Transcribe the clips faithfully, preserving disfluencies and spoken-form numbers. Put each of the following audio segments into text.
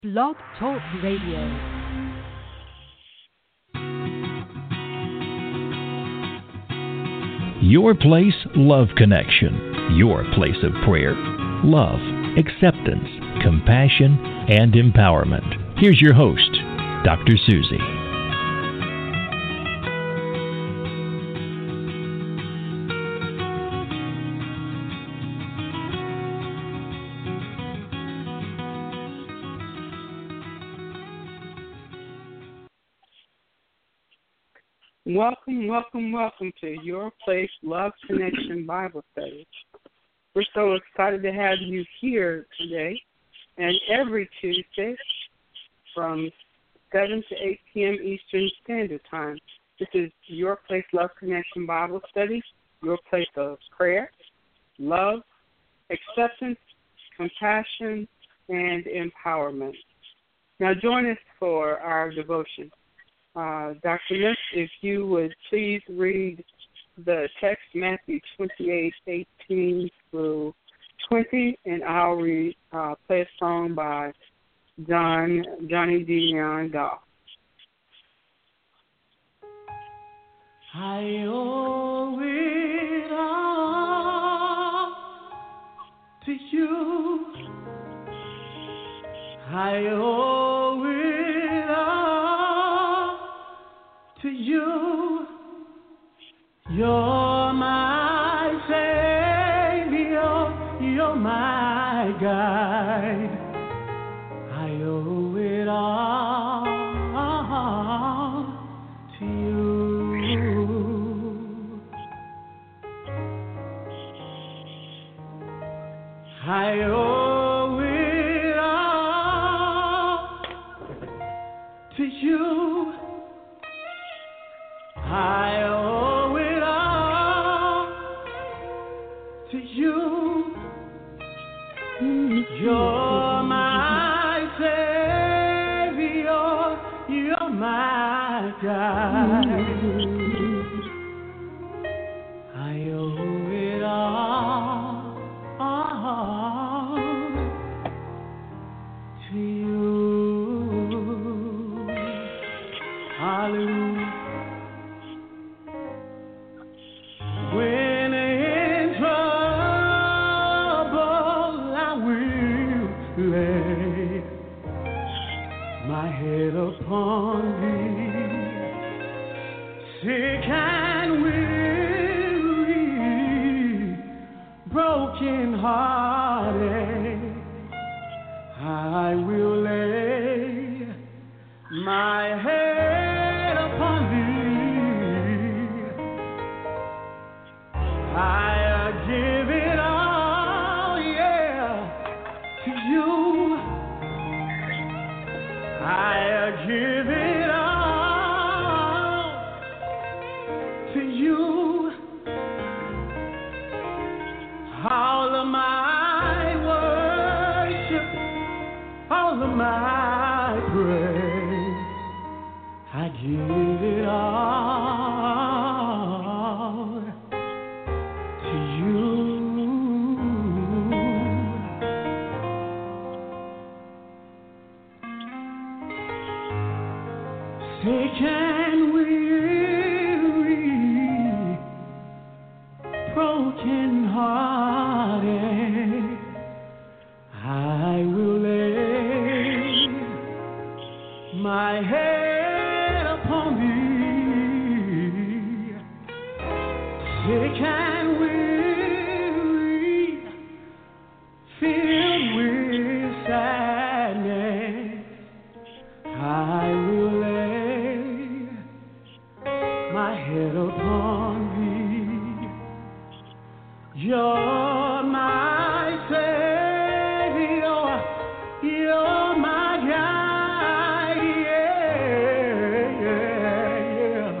Blog Talk Radio. Your Place Love Connection. Your place of prayer, love, acceptance, compassion, and empowerment. Here's your host, Doctor Susie. Welcome, welcome, welcome to Your Place Love Connection Bible Study. We're so excited to have you here today and every Tuesday from seven to eight p.m. Eastern Standard Time. This is Your Place Love Connection Bible Study, your place of prayer, love, acceptance, compassion, and empowerment. Now join us for our devotion. Uh, Doctor Miss, if you would please read the text, Matthew twenty-eight, eighteen through twenty, and I'll read, uh, play a song by John, Johnny D. Leon Goff. I owe it all to you. I owe it all to you. You're my Savior, you're my guide. I owe it all to you. I owe it all to you. I owe it all to you. You're my Savior, you're my guide. I owe it all, all to you. Hallelujah. When in trouble I will lay my head upon thee, sick and weary, broken hearted, I will lay my head upon thee. I give it all, yeah, to you. I give it all to you. All of my worship, all of my praise, I give it all to you. Sick and weary, broken hearted, I will lay my head upon thee. Sick and weary, filled with sadness, I will lay my head upon thee. You're my Savior, you're my guide, yeah, yeah, yeah.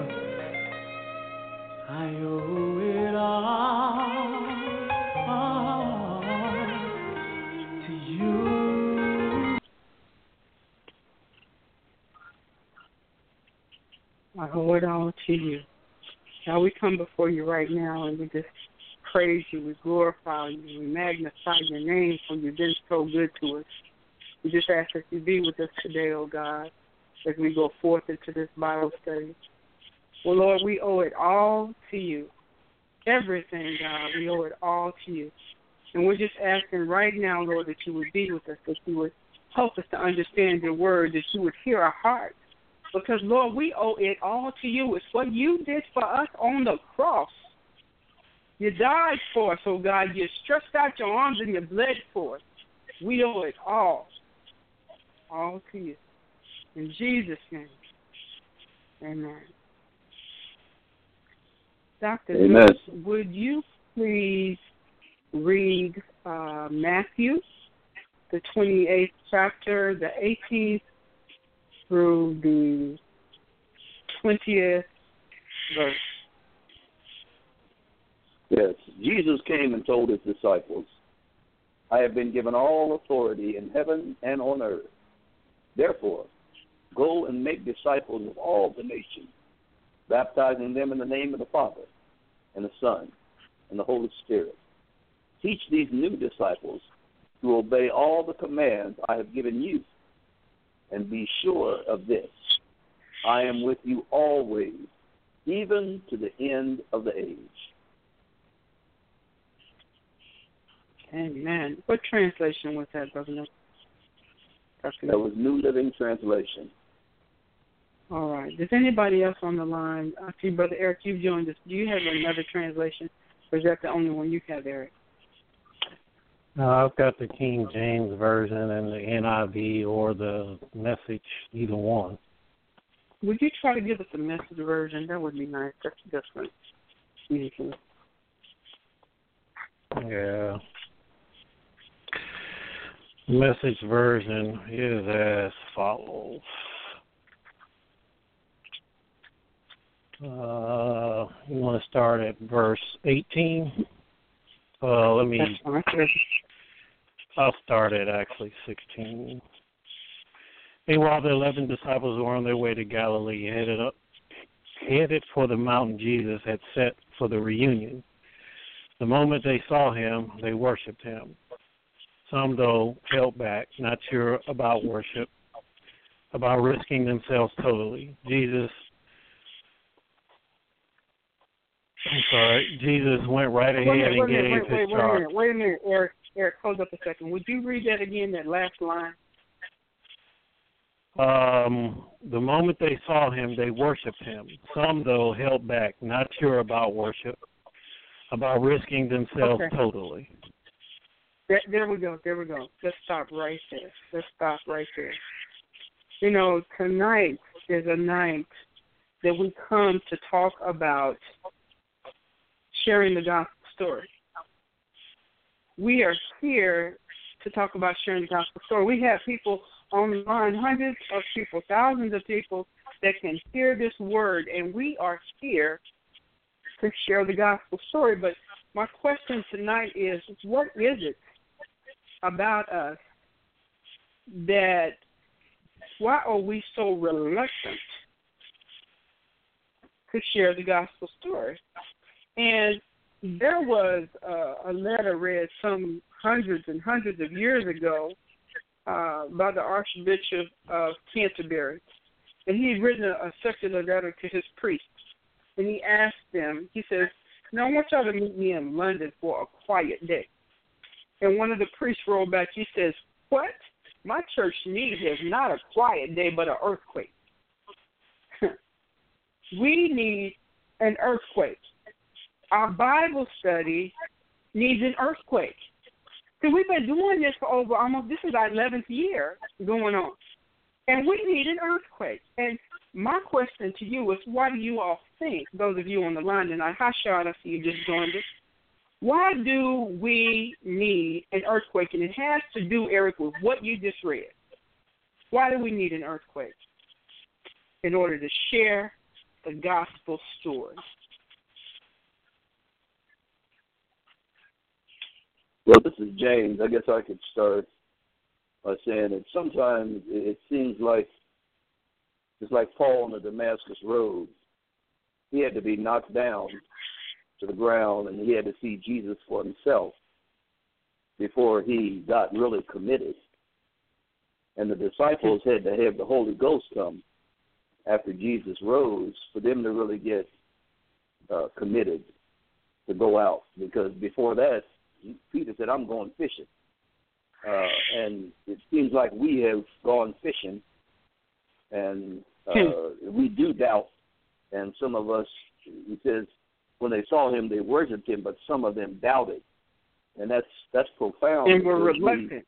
I owe it all, all to you. I owe it all to you. Now we come before you right now and we just praise you, we glorify you, we magnify your name for you've been so good to us. We just ask that you be with us today, oh God, as we go forth into this Bible study. Well, Lord, we owe it all to you. Everything, God, we owe it all to you. And we're just asking right now, Lord, that you would be with us, that you would help us to understand your word, that you would hear our hearts. Because, Lord, we owe it all to you. It's what you did for us on the cross. You died for us, oh God. You stretched out your arms and you bled for us. We owe it all, all to you. In Jesus' name, amen. Doctor Amen. Lewis, would you please read uh, Matthew, the twenty-eighth chapter, the eighteenth through the twentieth verse? Yes, Jesus came and told his disciples, I have been given all authority in heaven and on earth. Therefore, go and make disciples of all the nations, baptizing them in the name of the Father and the Son and the Holy Spirit. Teach these new disciples to obey all the commands I have given you, and be sure of this, I am with you always, even to the end of the age. Amen. What translation was that, Brother Lewis? That was New Living Translation. All right. Does anybody else on the line? I see Brother Eric, you've joined us. Do you have another translation, or is that the only one you have, Eric? No, I've got the King James Version and the N I V or the Message, either one. Would you try to give us the Message version? That would be nice. That's different. Usually. Yeah. Message version is as follows. Uh, you want to start at verse eighteen? Uh, let me. I'll start at actually sixteen. Meanwhile, the eleven disciples were on their way to Galilee, headed up, headed for the mountain Jesus had set for the reunion. The moment they saw him, they worshipped him. Some, though, held back, not sure about worship, about risking themselves totally. Jesus, I'm sorry, Jesus went right ahead wait, and wait, gave wait, his wait, wait, charge. Wait a minute, wait a minute, Eric. Eric, hold up a second. Would you read that again, that last line? Um, the moment they saw him, they worshipped him. Some, though, held back, not sure about worship, about risking themselves okay. totally. There, there we go. There we go. Let's stop right there. Let's stop right there. You know, tonight is a night that we come to talk about sharing the gospel story. We are here to talk about sharing the gospel story. We have people online, hundreds of people, thousands of people that can hear this word, and we are here to share the gospel story. But my question tonight is, what is it about us that, why are we so reluctant to share the gospel story? And there was uh, a letter read some hundreds and hundreds of years ago uh, by the Archbishop of Canterbury. And he had written a, a circular letter to his priests. And he asked them, he says, now I want y'all to meet me in London for a quiet day. And one of the priests rolled back. He says, what? My church needs is not a quiet day, but an earthquake. We need an earthquake. Our Bible study needs an earthquake. Because we've been doing this for over almost, this is our eleventh year going on. And we need an earthquake. And my question to you is, why do you all think, those of you on the line tonight, hi, Sean, I see you just joined us. Why do we need an earthquake? And it has to do, Eric, with what you just read. Why do we need an earthquake? In order to share the gospel story. Well, this is James. I guess I could start by saying that sometimes it seems like it's like Paul on the Damascus Road. He had to be knocked down to the ground, and he had to see Jesus for himself before he got really committed. And the disciples had to have the Holy Ghost come after Jesus rose for them to really get uh, committed to go out. Because before that, Peter said, I'm going fishing. Uh, and it seems like we have gone fishing, and uh, we do doubt. And some of us, he says, when they saw him, they worshipped him, but some of them doubted. And that's that's profound. And were reluctant.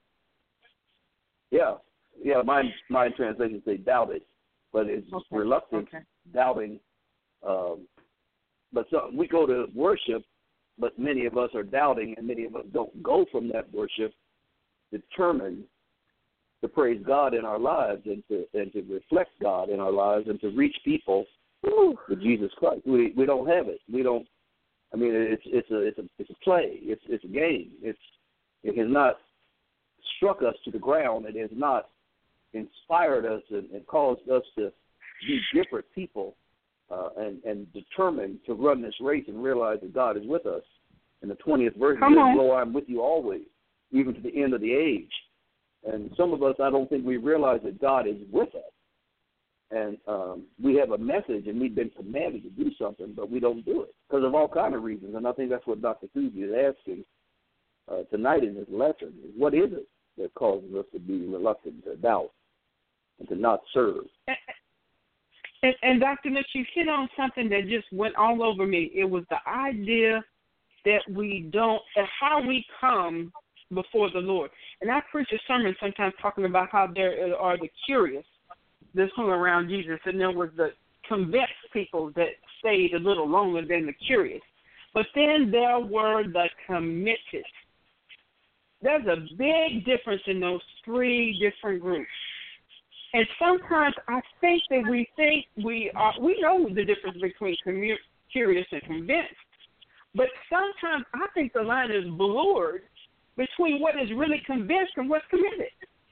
We, yeah. Yeah, my, my translation say doubted, but it's okay. reluctant, okay. doubting. Um, but so we go to worship, but many of us are doubting, and many of us don't go from that worship determined to praise God in our lives and to and to reflect God in our lives and to reach people with Jesus Christ. We we don't have it. We don't. I mean, it's it's a it's a it's a play. It's it's a game. It's it has not struck us to the ground. It has not inspired us and, and caused us to be different people uh, and and determined to run this race and realize that God is with us. In the twentieth verse, it says, "Lo, I'm with you always, even to the end of the age." And some of us, I don't think we realize that God is with us. And um, we have a message, and we've been commanded to do something, but we don't do it because of all kinds of reasons. And I think that's what Doctor Susie is asking uh, tonight in this lesson. Is what is it that causes us to be reluctant to doubt and to not serve? And, and, and Doctor Mitch, you hit on something that just went all over me. It was the idea that we don't, and how we come before the Lord. And I preach a sermon sometimes talking about how there are the curious that hung around Jesus, and there was the convinced people that stayed a little longer than the curious. But then there were the committed. There's a big difference in those three different groups. And sometimes I think that we think we are, we know the difference between commu- curious and convinced. But sometimes I think the line is blurred between what is really convinced and what's committed.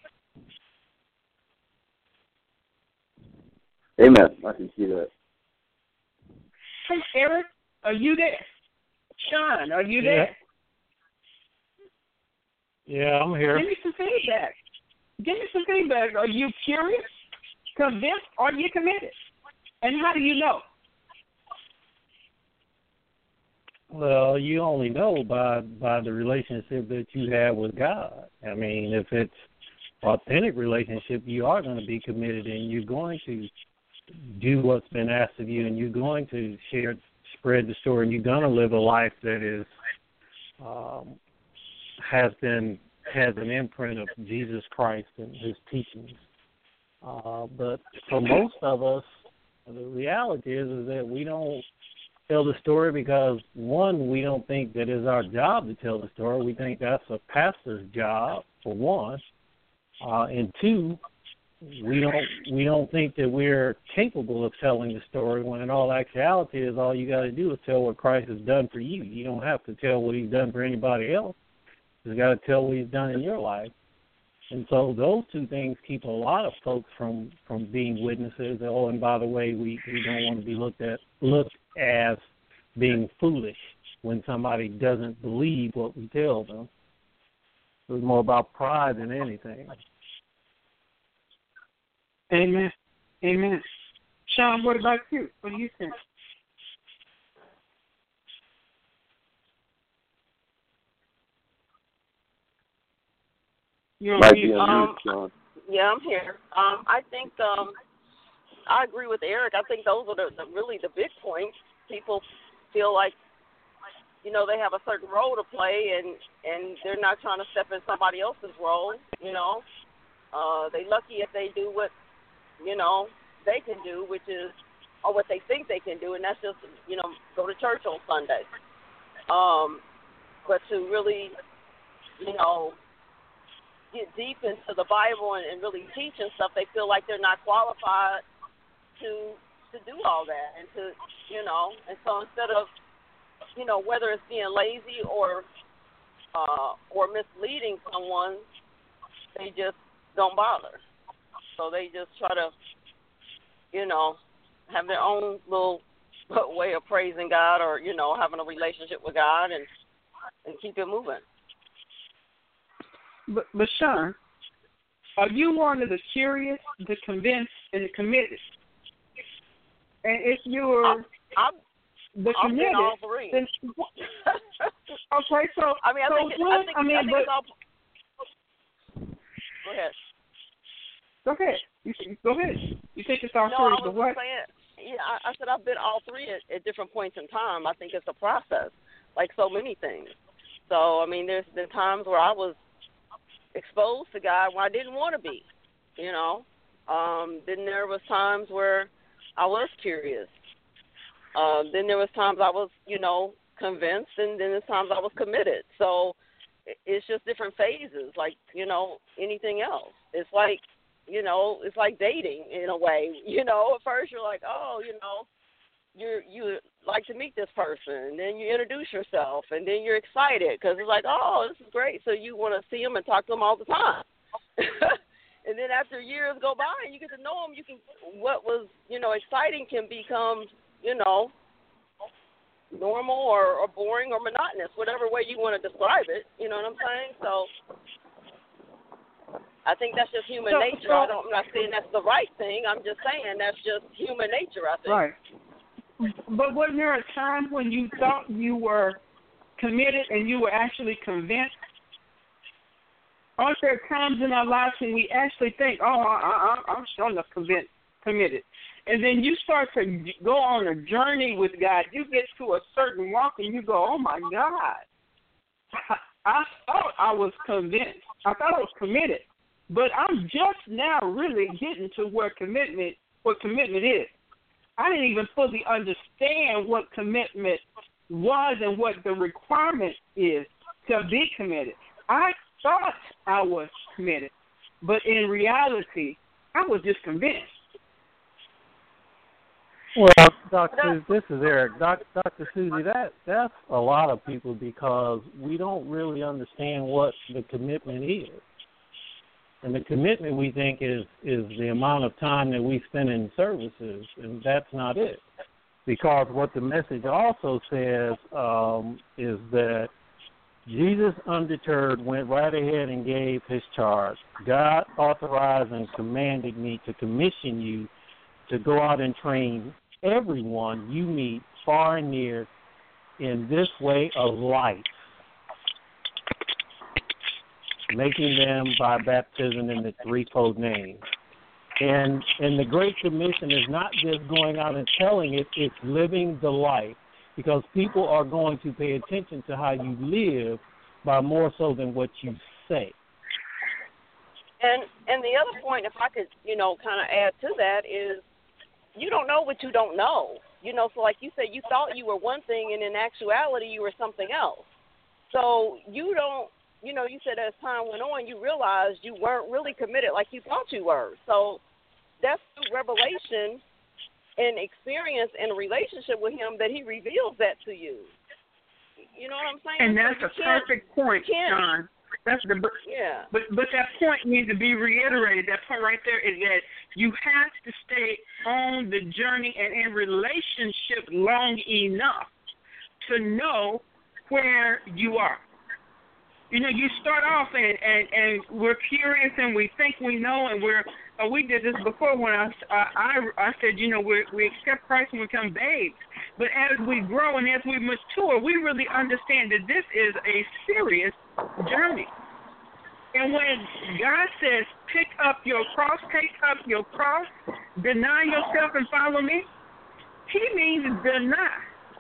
Amen. I can see that. Hey, Eric, are you there? Sean, are you there? Yeah, yeah I'm here. Give me some feedback. Give me some feedback. Are you curious, convinced, or are you committed? And how do you know? Well, you only know by by the relationship that you have with God. I mean, if it's authentic relationship, you are going to be committed, and you're going to do what's been asked of you, and you're going to share, spread the story, and you're going to live a life that is um, has been has an imprint of Jesus Christ and His teachings. Uh, but for most of us, the reality is is that we don't tell the story because, one, we don't think that it's our job to tell the story. We think that's a pastor's job, for one. Uh, and two, we don't we don't think that we're capable of telling the story, when in all actuality is all you got to do is tell what Christ has done for you. You don't have to tell what He's done for anybody else. You got to tell what He's done in your life. And so those two things keep a lot of folks from, from being witnesses. Oh, and by the way, we, we don't want to be looked at looked as being foolish when somebody doesn't believe what we tell them. It was more about pride than anything. Amen. Amen. Sean, what about you? What do you think? You're on mute. Um, yeah, I'm here. Um, I think um, I agree with Eric. I think those are the, the really the big points. People feel like, you know, they have a certain role to play, and, and they're not trying to step in somebody else's role. You know, uh, they lucky if they do what, you know, they can do, which is, or what they think they can do, and that's just, you know, go to church on Sunday. Um, but to really, you know, get deep into the Bible and, and really teach and stuff, they feel like they're not qualified to to do all that, and to, you know, and so instead of, you know, whether it's being lazy or uh, or misleading someone, they just don't bother. So they just try to, you know, have their own little way of praising God, or, you know, having a relationship with God, and and keep it moving. But, but Sean, Are you one of the curious, the convinced, and the committed? And if you're I'm, I'm, the I'm committed, all three. then okay. So I mean, I so think, it, when, I think, I mean, I think but, it's all. Go ahead. Go ahead. You, go ahead. You think it's all No, three, I but was what? just saying. Yeah, I, I said I've been all three at, at different points in time. I think it's a process, like so many things. So I mean, there's been times where I was exposed to God when I didn't want to be, you know. Um, then there was times where I was curious. Um, then there was times I was, you know, convinced, and then there's times I was committed. So it's just different phases, like, you know, anything else. It's like, you know, it's like dating in a way. You know, at first you're like, oh, you know, you you like to meet this person, and then you introduce yourself, and then you're excited because it's like, oh, this is great. So you want to see them and talk to them all the time. And then after years go by and you get to know them, you can what was, you know, exciting can become, you know, normal or, or boring or monotonous, whatever way you want to describe it. You know what I'm saying? So I think that's just human So- nature. so- I don't, I'm not saying that's the right thing. I'm just saying that's just human nature, I think. Right. But wasn't there a time when you thought you were committed and you were actually convinced? Aren't there times in our lives when we actually think, oh, I, I, I'm sure enough convinced, committed. And then you start to go on a journey with God. You get to a certain walk and you go, oh, my God. I, I thought I was convinced. I thought I was committed. But I'm just now really getting to where commitment, what commitment is. I didn't even fully understand what commitment was and what the requirement is to be committed. I thought I was committed, but in reality, I was just convinced. Well, Doctor, this is Eric. Doc, Doctor Susie, that that's a lot of people because we don't really understand what the commitment is. And the commitment, we think, is, is the amount of time that we spend in services, and that's not it. Because what the message also says um, is that Jesus, undeterred, went right ahead and gave his charge. God authorized and commanded me to commission you to go out and train everyone you meet far and near in this way of life, making them by baptism in the threefold name. And and the Great Commission is not just going out and telling it, it's living the life, because people are going to pay attention to how you live by more so than what you say. And and the other point, if I could, you know, kind of add to that, is you don't know what you don't know. You know, so like you said, you thought you were one thing, and in actuality, you were something else. So you don't, you know, you said as time went on, you realized you weren't really committed like you thought you were. So that's through revelation and experience and relationship with him that he reveals that to you. You know what I'm saying? And that's so a perfect point, John. That's the yeah. But but that point needs to be reiterated. That point right there is that you have to stay on the journey and in relationship long enough to know where you are. You know, you start off and, and, and we're curious and we think we know, and we're uh, we did this before when I, uh, I, I said, you know, we we accept Christ and we become babes. But as we grow and as we mature, we really understand that this is a serious journey. And when God says, pick up your cross, take up your cross, deny yourself and follow me, he means deny.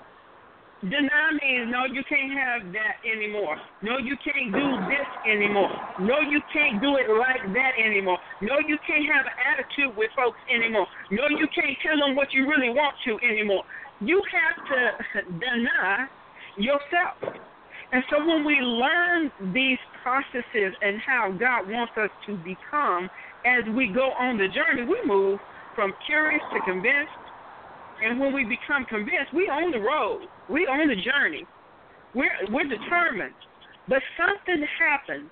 Deny means, no, you can't have that anymore. No, you can't do this anymore. No, you can't do it like that anymore. No, you can't have an attitude with folks anymore. No, you can't tell them what you really want to anymore. You have to deny yourself. And so when we learn these processes and how God wants us to become as we go on the journey, we move from curious to convinced. And when we become convinced, we own the road. We own the journey. We're, we're determined. But something happens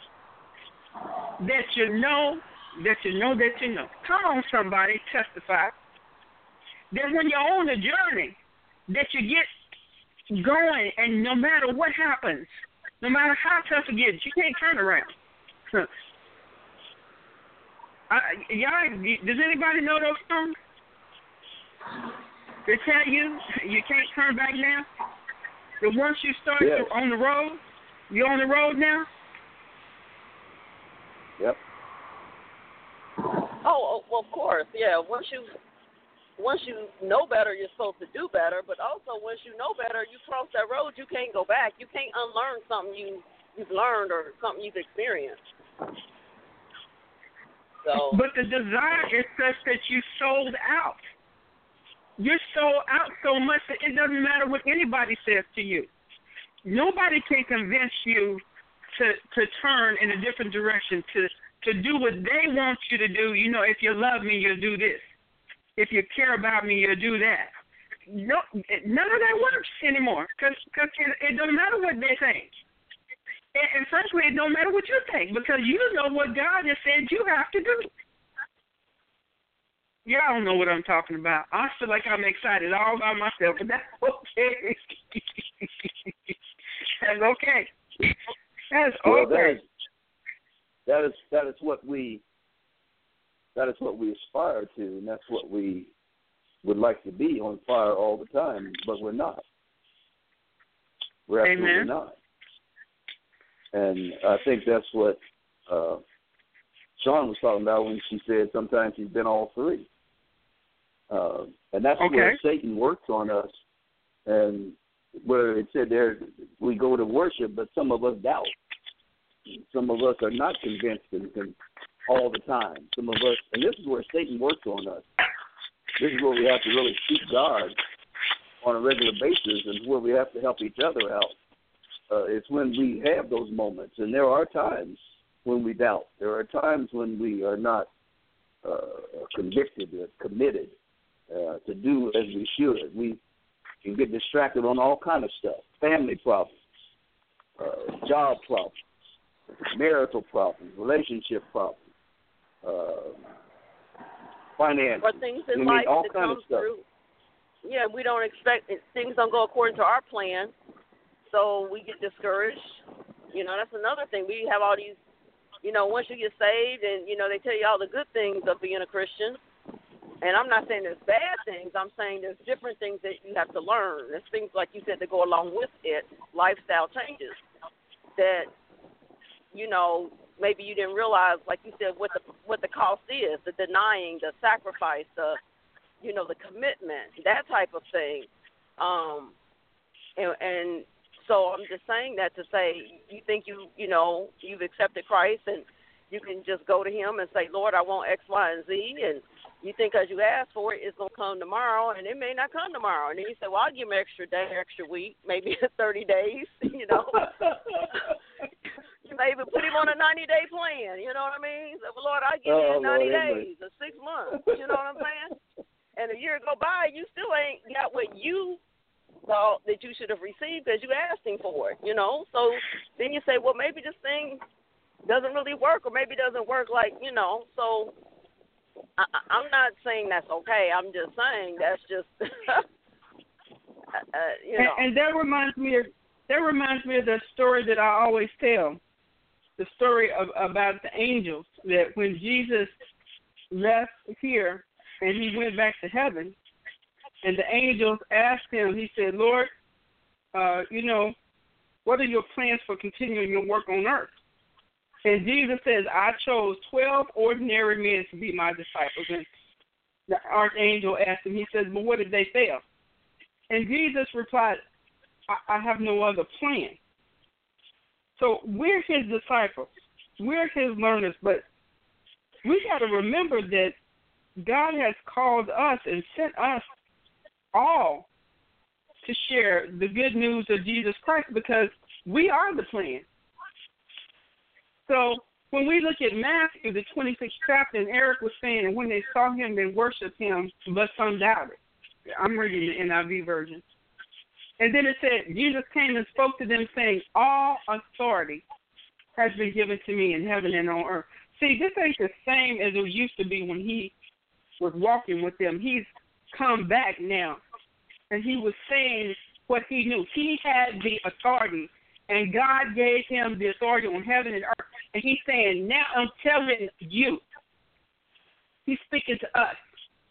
that you know, that you know, that you know. Come on, somebody, testify. That when you're on the journey, that you get going, and no matter what happens, no matter how tough it gets, you can't turn around. I, y'all, does anybody know those songs? They tell you you can't turn back now. That once you start yes. on the road, you're on the road now. Yep. Oh, well, of course, yeah. Once you once you know better, you're supposed to do better. But also, once you know better, you cross that road, you can't go back. You can't unlearn something you you've learned or something you've experienced. So. But the desire is such that you sold out. You're sold out so much that it doesn't matter what anybody says to you. Nobody can convince you to to turn in a different direction, to to do what they want you to do. You know, if you love me, you'll do this. If you care about me, you'll do that. No, none of that works anymore because it, it doesn't matter what they think. And, and frankly, it don't matter what you think because you know what God has said you have to do. Yeah, I don't know what I'm talking about. I feel like I'm excited all by myself, but that's okay. That's okay. That's well, okay. That is, that is that is what we that is what we aspire to, and that's what we would like to be, on fire all the time. But we're not. We're absolutely Amen. not. And I think that's what uh, Sean was talking about when she said sometimes she's been all three. Uh, and that's okay. where Satan works on us. And where it said there, we go to worship, but some of us doubt. Some of us are not convinced and, and all the time. Some of us, and this is where Satan works on us. This is where we have to really seek God on a regular basis, and where we have to help each other out. Uh, it's when we have those moments, and there are times when we doubt. There are times when we are not uh, convicted or committed uh, to do as we should. We can get distracted on all kind of stuff: family problems, uh, job problems, marital problems, relationship problems, uh, finance, or things in I mean, life all that kind come of stuff. through. Yeah, we don't expect it. Things don't go according to our plan. So we get discouraged. You know, that's another thing. We have all these, you know, once you get saved and, you know, they tell you all the good things of being a Christian. And I'm not saying there's bad things. I'm saying there's different things that you have to learn. There's things, like you said, that go along with it, lifestyle changes that, you know, maybe you didn't realize, like you said, what the what the cost is, the denying, the sacrifice, the, you know, the commitment, that type of thing. Um, and, and So I'm just saying that to say, you think you, you know, you've accepted Christ and you can just go to him and say, Lord, I want X, Y, and Z, and you think because you asked for it, it's going to come tomorrow, and it may not come tomorrow. And then you say, well, I'll give him an extra day, extra week, maybe thirty days, you know. You may even put him on a ninety-day plan, you know what I mean? So, well, Lord, I'll give oh, you ninety Lord, days or six months, you know what I'm saying? And a year go by, you still ain't got what you thought that you should have received because you asked him for it, you know. So then you say, well, maybe this thing doesn't really work, or maybe it doesn't work like, you know. So I, I'm not saying that's okay. I'm just saying that's just, uh, you know. And, and that reminds me of that reminds me of the story that I always tell, the story of about the angels, that when Jesus left here and he went back to heaven, and the angels asked him, he said, Lord, uh, you know, what are your plans for continuing your work on earth? And Jesus says, I chose twelve ordinary men to be my disciples. And the archangel asked him, he says, but what did they fail? And Jesus replied, I, I have no other plan. So we're his disciples. We're his learners. But we got to remember that God has called us and sent us all to share the good news of Jesus Christ, because we are the plan. So when we look at Matthew, the twenty-sixth chapter, and Eric was saying, and when they saw him, they worshiped him, but some doubted. I'm reading the N I V version. And then it said, Jesus came and spoke to them, saying, all authority has been given to me in heaven and on earth. See, this ain't the same as it used to be when he was walking with them. He's come back now, and he was saying what he knew. He had the authority, and God gave him the authority on heaven and earth. And he's saying, now I'm telling you, He's speaking to us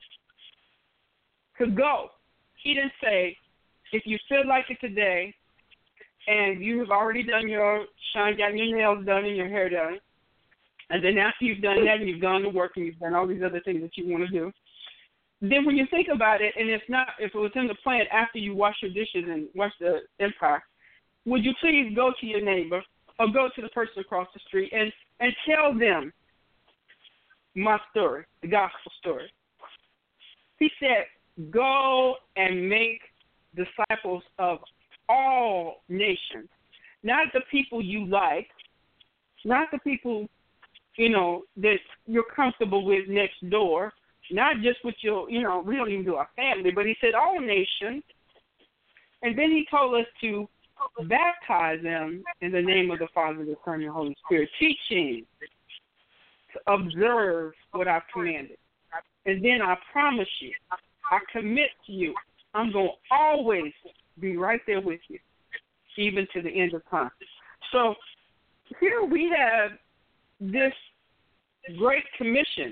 to go. He didn't say, if you feel like it today and you have already done your shine, gotten your nails done and your hair done, and then after you've done that and you've gone to work and you've done all these other things that you want to do, then when you think about it, and if not, if it was in the plan after you wash your dishes and wash the empire, would you please go to your neighbor or go to the person across the street and, and tell them my story, the gospel story? He said, go and make disciples of all nations, not the people you like, not the people, you know, that you're comfortable with next door, not just with your, you know, we don't even do our family, but he said all nations. And then he told us to baptize them in the name of the Father, the Son, and the Holy Spirit, teaching to observe what I've commanded. And then I promise you, I commit to you, I'm going to always be right there with you, even to the end of time. So here we have this great commission.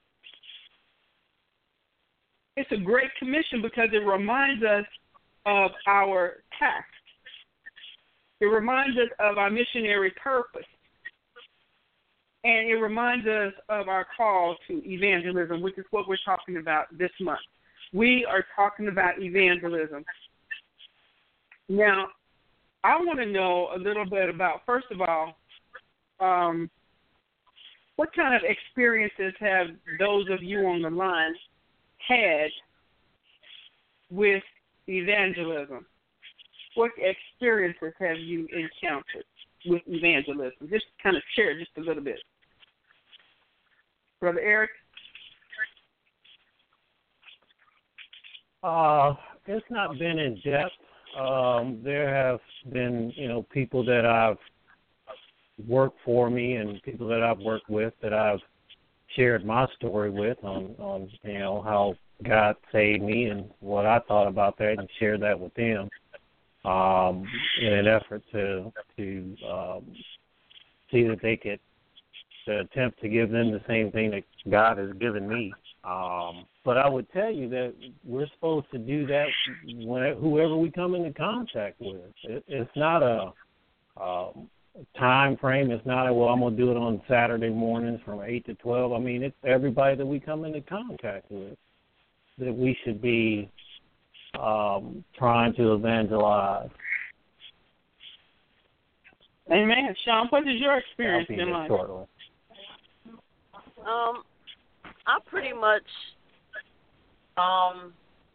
It's a great commission because it reminds us of our task. It reminds us of our missionary purpose. And it reminds us of our call to evangelism, which is what we're talking about this month. We are talking about evangelism. Now, I want to know a little bit about, first of all, um, what kind of experiences have those of you on the line had with evangelism? What experiences have you encountered with evangelism? Just kind of share just a little bit. Brother Eric? Uh, it's not been in depth. Um, there have been, you know, people that I've worked for me and people that I've worked with that I've shared my story with on, on you know, how God saved me and what I thought about that and shared that with them um, in an effort to to um, see that they could to attempt to give them the same thing that God has given me. Um, but I would tell you that we're supposed to do that when, whoever we come into contact with. It, it's not a um, time frame. It's not a, well, I'm going to do it on Saturday mornings from eight to twelve. I mean, it's everybody that we come into contact with that we should be um, trying to evangelize. Amen. Sean, what is your experience been like? Shortly. Um, I pretty much, um,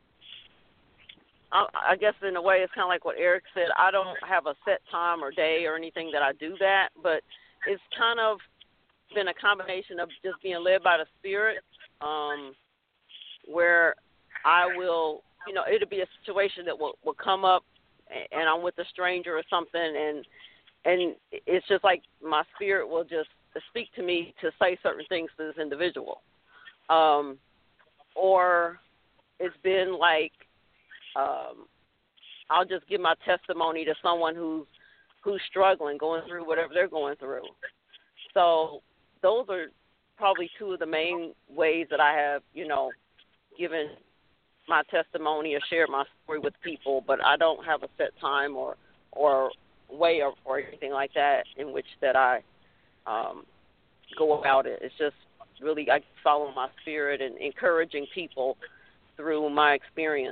I, I guess in a way it's kind of like what Eric said. I don't have a set time or day or anything that I do that, but it's kind of been a combination of just being led by the Spirit, um, where I will, you know, it'll be a situation that will, will come up and I'm with a stranger or something, and and it's just like my spirit will just speak to me to say certain things to this individual. Um, or it's been like um, I'll just give my testimony to someone who's who's struggling, going through whatever they're going through. So those are probably two of the main ways that I have, you know, given my testimony or shared my story with people, but I don't have a set time or or way or, or anything like that in which that I um, go about it. It's just really I follow my spirit and encouraging people through my experience.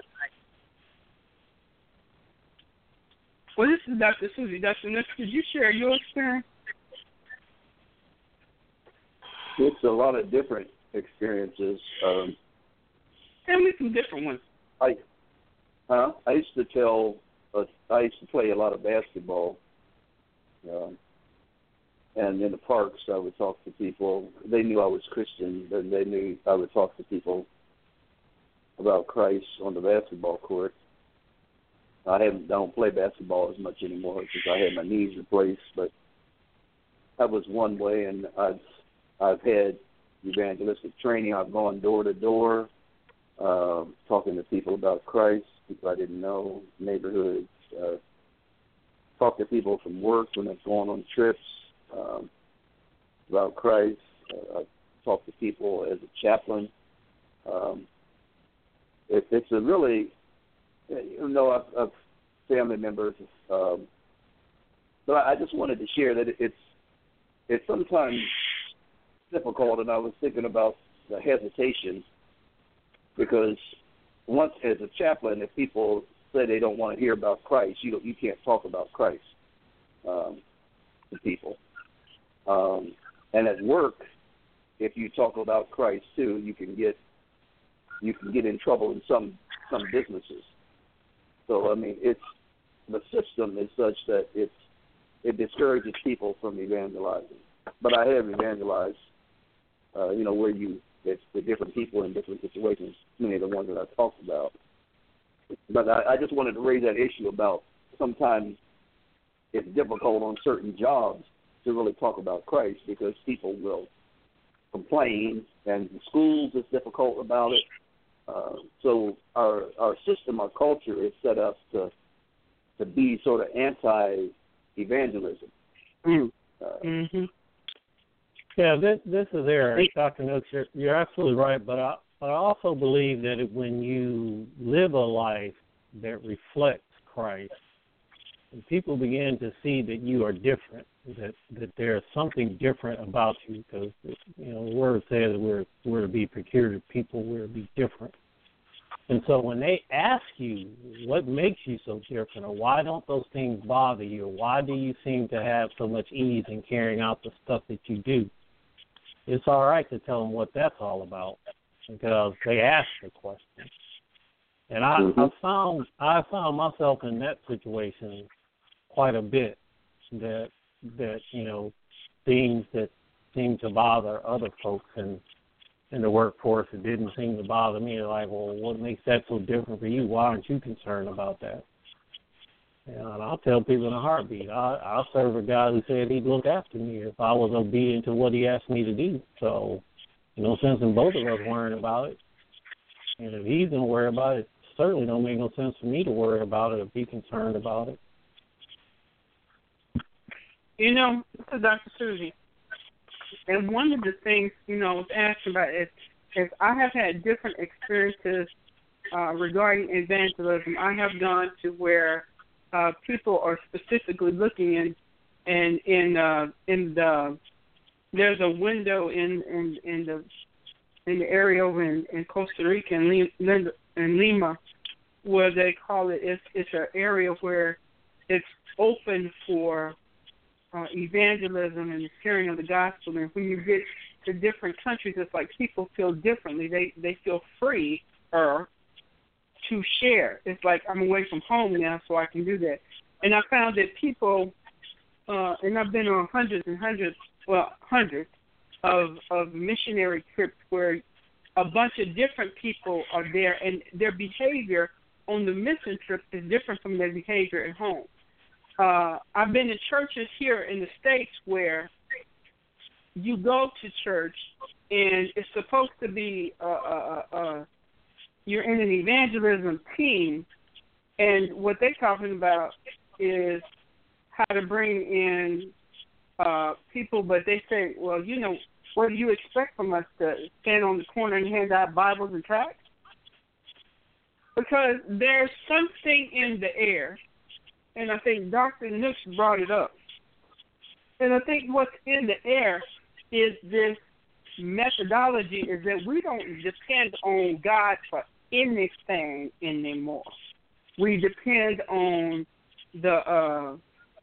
Well, this is Doctor Susie. Doctor Nick, could you share your experience? It's a lot of different experiences. Um, Tell me some different ones. I, huh? I used to tell. Uh, I used to play a lot of basketball, uh, and in the parks, I would talk to people. They knew I was Christian, and they knew I would talk to people about Christ on the basketball court. I haven't, don't play basketball as much anymore because I had my knees replaced, but that was one way. And I've I've had evangelistic training. I've gone door to door, uh, talking to people about Christ, people I didn't know, neighborhoods. Uh, talk to people from work when I've gone on trips um, about Christ. Uh, I've talk to people as a chaplain. Um, it, it's a really, you know, I've, I've family members, um, but I just wanted to share that it's it's sometimes difficult, and I was thinking about the hesitation because once as a chaplain, if people say they don't want to hear about Christ, you don't, you can't talk about Christ um, to people. Um, and at work, if you talk about Christ too, you can get you can get in trouble in some some businesses. So I mean, it's the system is such that it's it discourages people from evangelizing. But I have evangelized, uh, you know, where you it's the different people in different situations, many of the ones that I talked about. But I, I just wanted to raise that issue about sometimes it's difficult on certain jobs to really talk about Christ because people will complain, and in schools it's difficult about it. Uh, so our our system, our culture is set up to to be sort of anti-evangelism. Mm. Uh, mm-hmm. Yeah, this this is Eric. Doctor Nooks, you're, you're absolutely right, but I, but I also believe that it, when you live a life that reflects Christ, and people begin to see that you are different, that that there's something different about you, because you know the word says we're we're to be peculiar people, we're to be different. And so when they ask you what makes you so different, or why don't those things bother you, or why do you seem to have so much ease in carrying out the stuff that you do, it's all right to tell them what that's all about, because they ask the question. And I, mm-hmm. I found I found myself in that situation quite a bit. That that you know things that seem to bother other folks in in the workforce, it didn't seem to bother me. Like, well, what makes that so different for you? Why aren't you concerned about that? You know, and I'll tell people in a heartbeat. I, I'll serve a guy who said he'd look after me if I was obedient to what he asked me to do. So, no sense in both of us worrying about it. And if he's going to worry about it, it certainly don't make no sense for me to worry about it or be concerned about it. You know, this is Doctor Susie. And one of the things, you know, I was asking about is, is I have had different experiences uh, regarding evangelism. I have gone to where uh, people are specifically looking in, and in uh, in the there's a window in, in, in the in the area over in, in Costa Rica and Lima, in Lima, where they call it it's it's an area where it's open for Uh, evangelism and the sharing of the gospel. And when you get to different countries, it's like people feel differently. They they feel free or to share. It's like I'm away from home now, so I can do that. And I found that people, uh, and I've been on hundreds and hundreds, well, hundreds of of missionary trips where a bunch of different people are there, and their behavior on the mission trip is different from their behavior at home. Uh, I've been in churches here in the States where you go to church and it's supposed to be uh, uh, uh, you're in an evangelism team, and what they're talking about is how to bring in uh, people, but they say, well, you know, what do you expect from us, to stand on the corner and hand out Bibles and tracts? Because there's something in the air. And I think Doctor Nooks brought it up. And I think what's in the air is this methodology is that we don't depend on God for anything anymore. We depend on the, uh,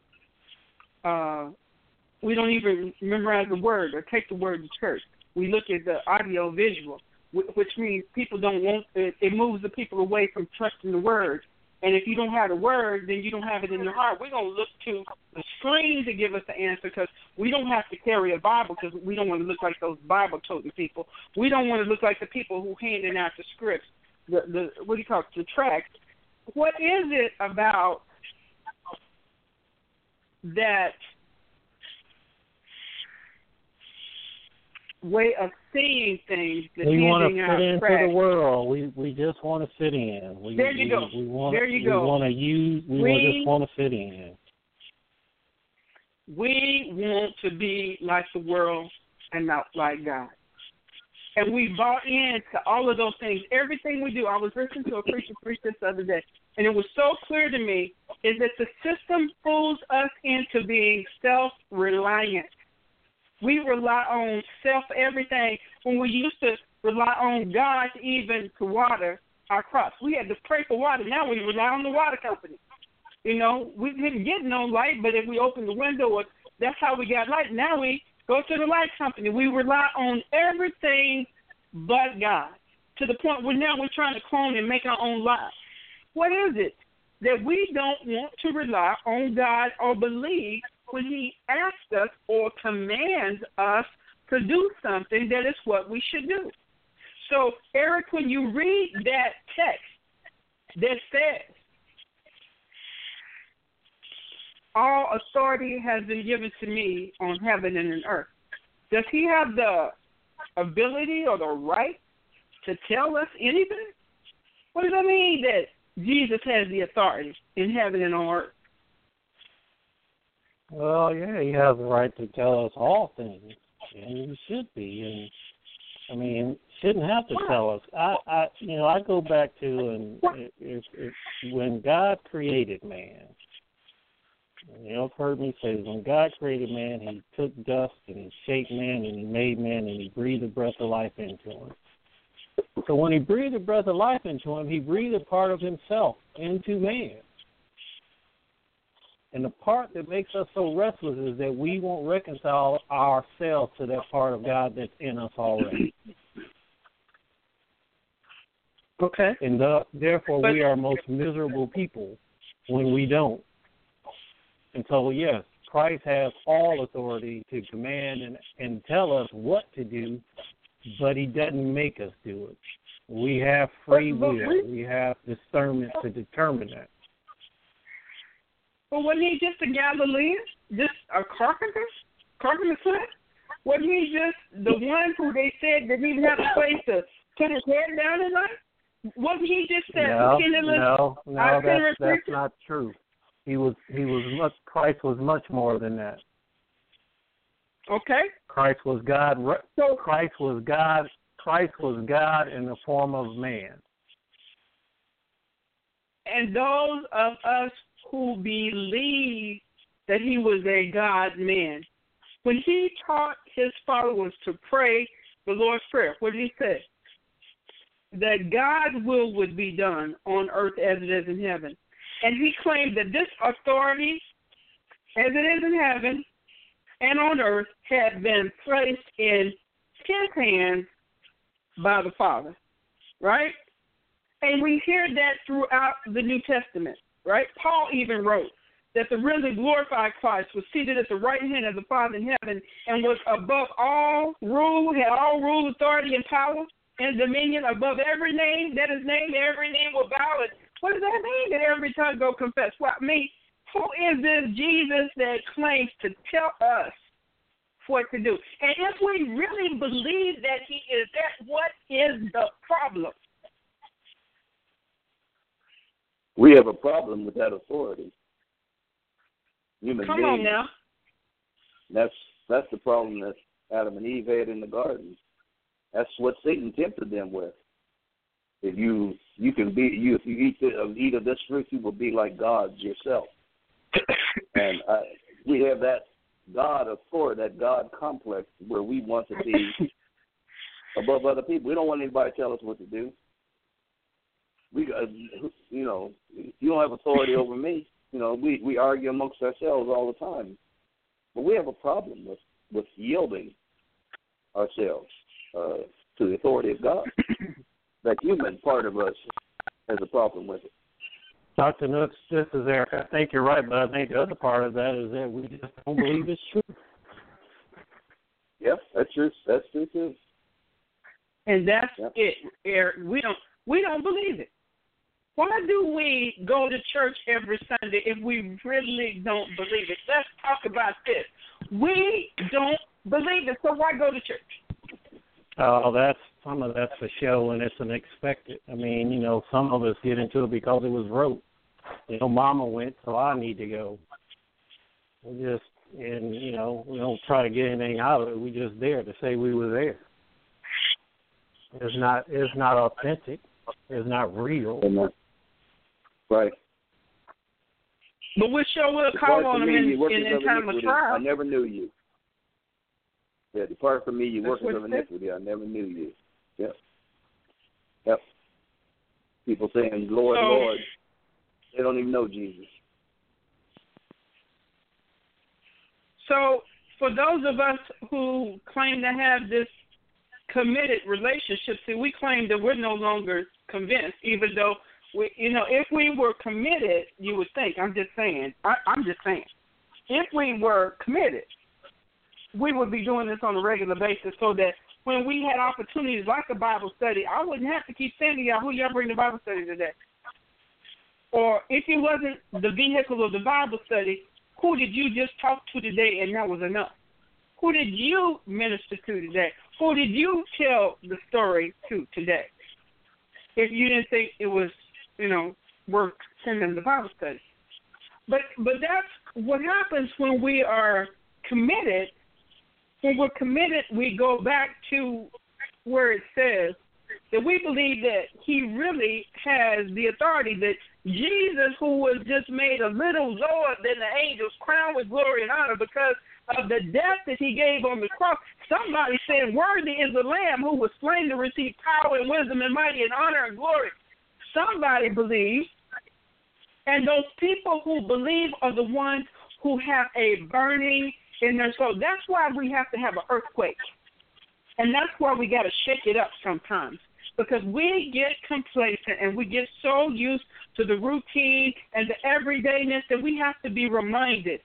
uh, we don't even memorize the word or take the word to church. We look at the audio visual, which means people don't want, it, it moves the people away from trusting the word. And if you don't have the word, then you don't have it in your heart. We're going to look to the screen to give us the answer, because we don't have to carry a Bible, because we don't want to look like those Bible-toting people. We don't want to look like the people who handing out the scripts, the, the what do you call it, the tracts. What is it about that way of seeing things? That we want to fit into tracts. the world. We we just want to fit in. We, there you we, go. We want, there you we go. We want to use. We, we just want to fit in. We want to be like the world and not like God. And we bought into all of those things. Everything we do. I was listening to a preacher preach this the other day, and it was so clear to me is that the system fools us into being self-reliant. We rely on self-everything when we used to rely on God even to water our crops. We had to pray for water. Now we rely on the water company. You know, we didn't get no light, but if we open the window, that's how we got light. Now we go to the light company. We rely on everything but God, to the point where now we're trying to clone and make our own lives. What is it that we don't want to rely on God or believe when he asks us or commands us to do something that is what we should do? So, Eric, when you read that text that says, all authority has been given to me on heaven and on earth, does he have the ability or the right to tell us anything? What does that mean that Jesus has the authority in heaven and on earth? Well, yeah, he has the right to tell us all things, and he should be. And I mean, shouldn't have to tell us. I, I, you know, I go back to and if, if, when God created man. You know, I've heard me say, when God created man, he took dust and he shaped man and he made man and he breathed a breath of life into him. So when he breathed a breath of life into him, he breathed a part of himself into man. And the part that makes us so restless is that we won't reconcile ourselves to that part of God that's in us already. Okay. And the, therefore, but, we are most miserable people when we don't. And so, yes, Christ has all authority to command and, and tell us what to do, but he doesn't make us do it. We have free but, but will. we, we have discernment to determine that. But wasn't he just a Galilean? Just a carpenter? Carpenter's son? Wasn't he just the one who they said didn't even have a place to put his head down at night? Wasn't he just that no, penniless? No, no, that's, that's preacher? not true. He was he was much Christ was much more than that. Okay. Christ was God. So, Christ was God. Christ was God in the form of man. And those of us who believe that he was a God man, when he taught his followers to pray the Lord's Prayer, what did he say? That God's will would be done on earth as it is in heaven. And he claimed that this authority, as it is in heaven and on earth, had been placed in his hands by the Father, right? And we hear that throughout the New Testament, right? Paul even wrote that the really glorified Christ was seated at the right hand of the Father in heaven and was above all rule, had all rule, authority, and power and dominion above every name that is named, every name will bow. What does that mean that every tongue go confess? Well, I mean, who is this Jesus that claims to tell us what to do? And if we really believe that he is that, what is the problem? We have a problem with that authority. Human Come beings. on now. That's that's the problem that Adam and Eve had in the garden. That's what Satan tempted them with. If you you can be you if you eat the, eat of this fruit, you will be like God yourself. And uh, we have that God authority, that God complex, where we want to be above other people. We don't want anybody to tell us what to do. We, uh, you know, you don't have authority over me. You know, we, we argue amongst ourselves all the time. But we have a problem with, with yielding ourselves uh, to the authority of God. That human part of us has a problem with it. Doctor Nooks, this is Eric. I think you're right, but I think the other part of that is that we just don't believe it's true. Yep, that's true. That's true too. And that's yep. it, Eric. We don't we don't believe it. Why do we go to church every Sunday if we really don't believe it? Let's talk about this. We don't believe it, so why go to church? Oh, that's some of that's for show, and it's unexpected. I mean, you know, some of us get into it because it was rote. You know, Mama went, so I need to go. We just, and you know, we don't try to get anything out of it. We just there to say we were there. It's not. It's not authentic. It's not real. Right. But we sure will call on them in, in, in time of trial. I never knew you. Yeah, depart from me, you That's workers of iniquity. I never knew you. Yep. Yep. People saying, Lord, so, Lord. They don't even know Jesus. So, for those of us who claim to have this committed relationship, see, we claim that we're no longer convinced, even though, we, you know, if we were committed, you would think, I'm just saying, I, I'm just saying, if we were committed, we would be doing this on a regular basis so that when we had opportunities like a Bible study, I wouldn't have to keep saying to y'all, who y'all bring the Bible study today? Or if it wasn't the vehicle of the Bible study, who did you just talk to today and that was enough? Who did you minister to today? Who did you tell the story to today? If you didn't think it was, you know, worth sending the Bible study. But but that's what happens when we are committed. When we're committed, we go back to where it says that we believe that he really has the authority, that Jesus, who was just made a little lower than the angels, crowned with glory and honor because of the death that he gave on the cross. Somebody said, worthy is the Lamb who was slain to receive power and wisdom and mighty and honor and glory. Somebody believes, and those people who believe are the ones who have a burning in their soul. That's why we have to have an earthquake. And that's why we got to shake it up sometimes. Because we get complacent and we get so used to the routine and the everydayness that we have to be reminded.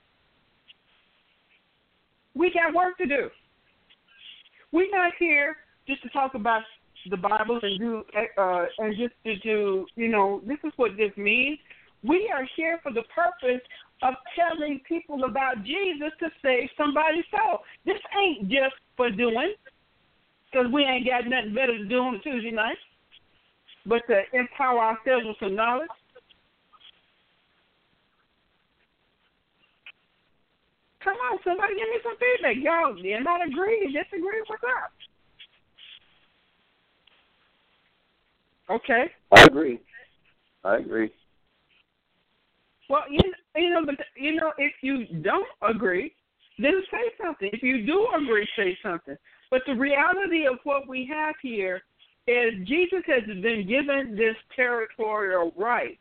We got work to do. We're not here just to talk about the Bible and do uh, and just to do, you know, this is what this means. We are here for the purpose of telling people about Jesus to save somebody's soul. This ain't just for doing, because we ain't got nothing better to do on a Tuesday night, but to empower ourselves with some knowledge. Come on, somebody give me some feedback. Y'all, you not agree, disagree, what's up? Okay. I agree. I agree. Well, you, you know, but you know, if you don't agree, then say something. If you do agree, say something. But the reality of what we have here is Jesus has been given this territorial right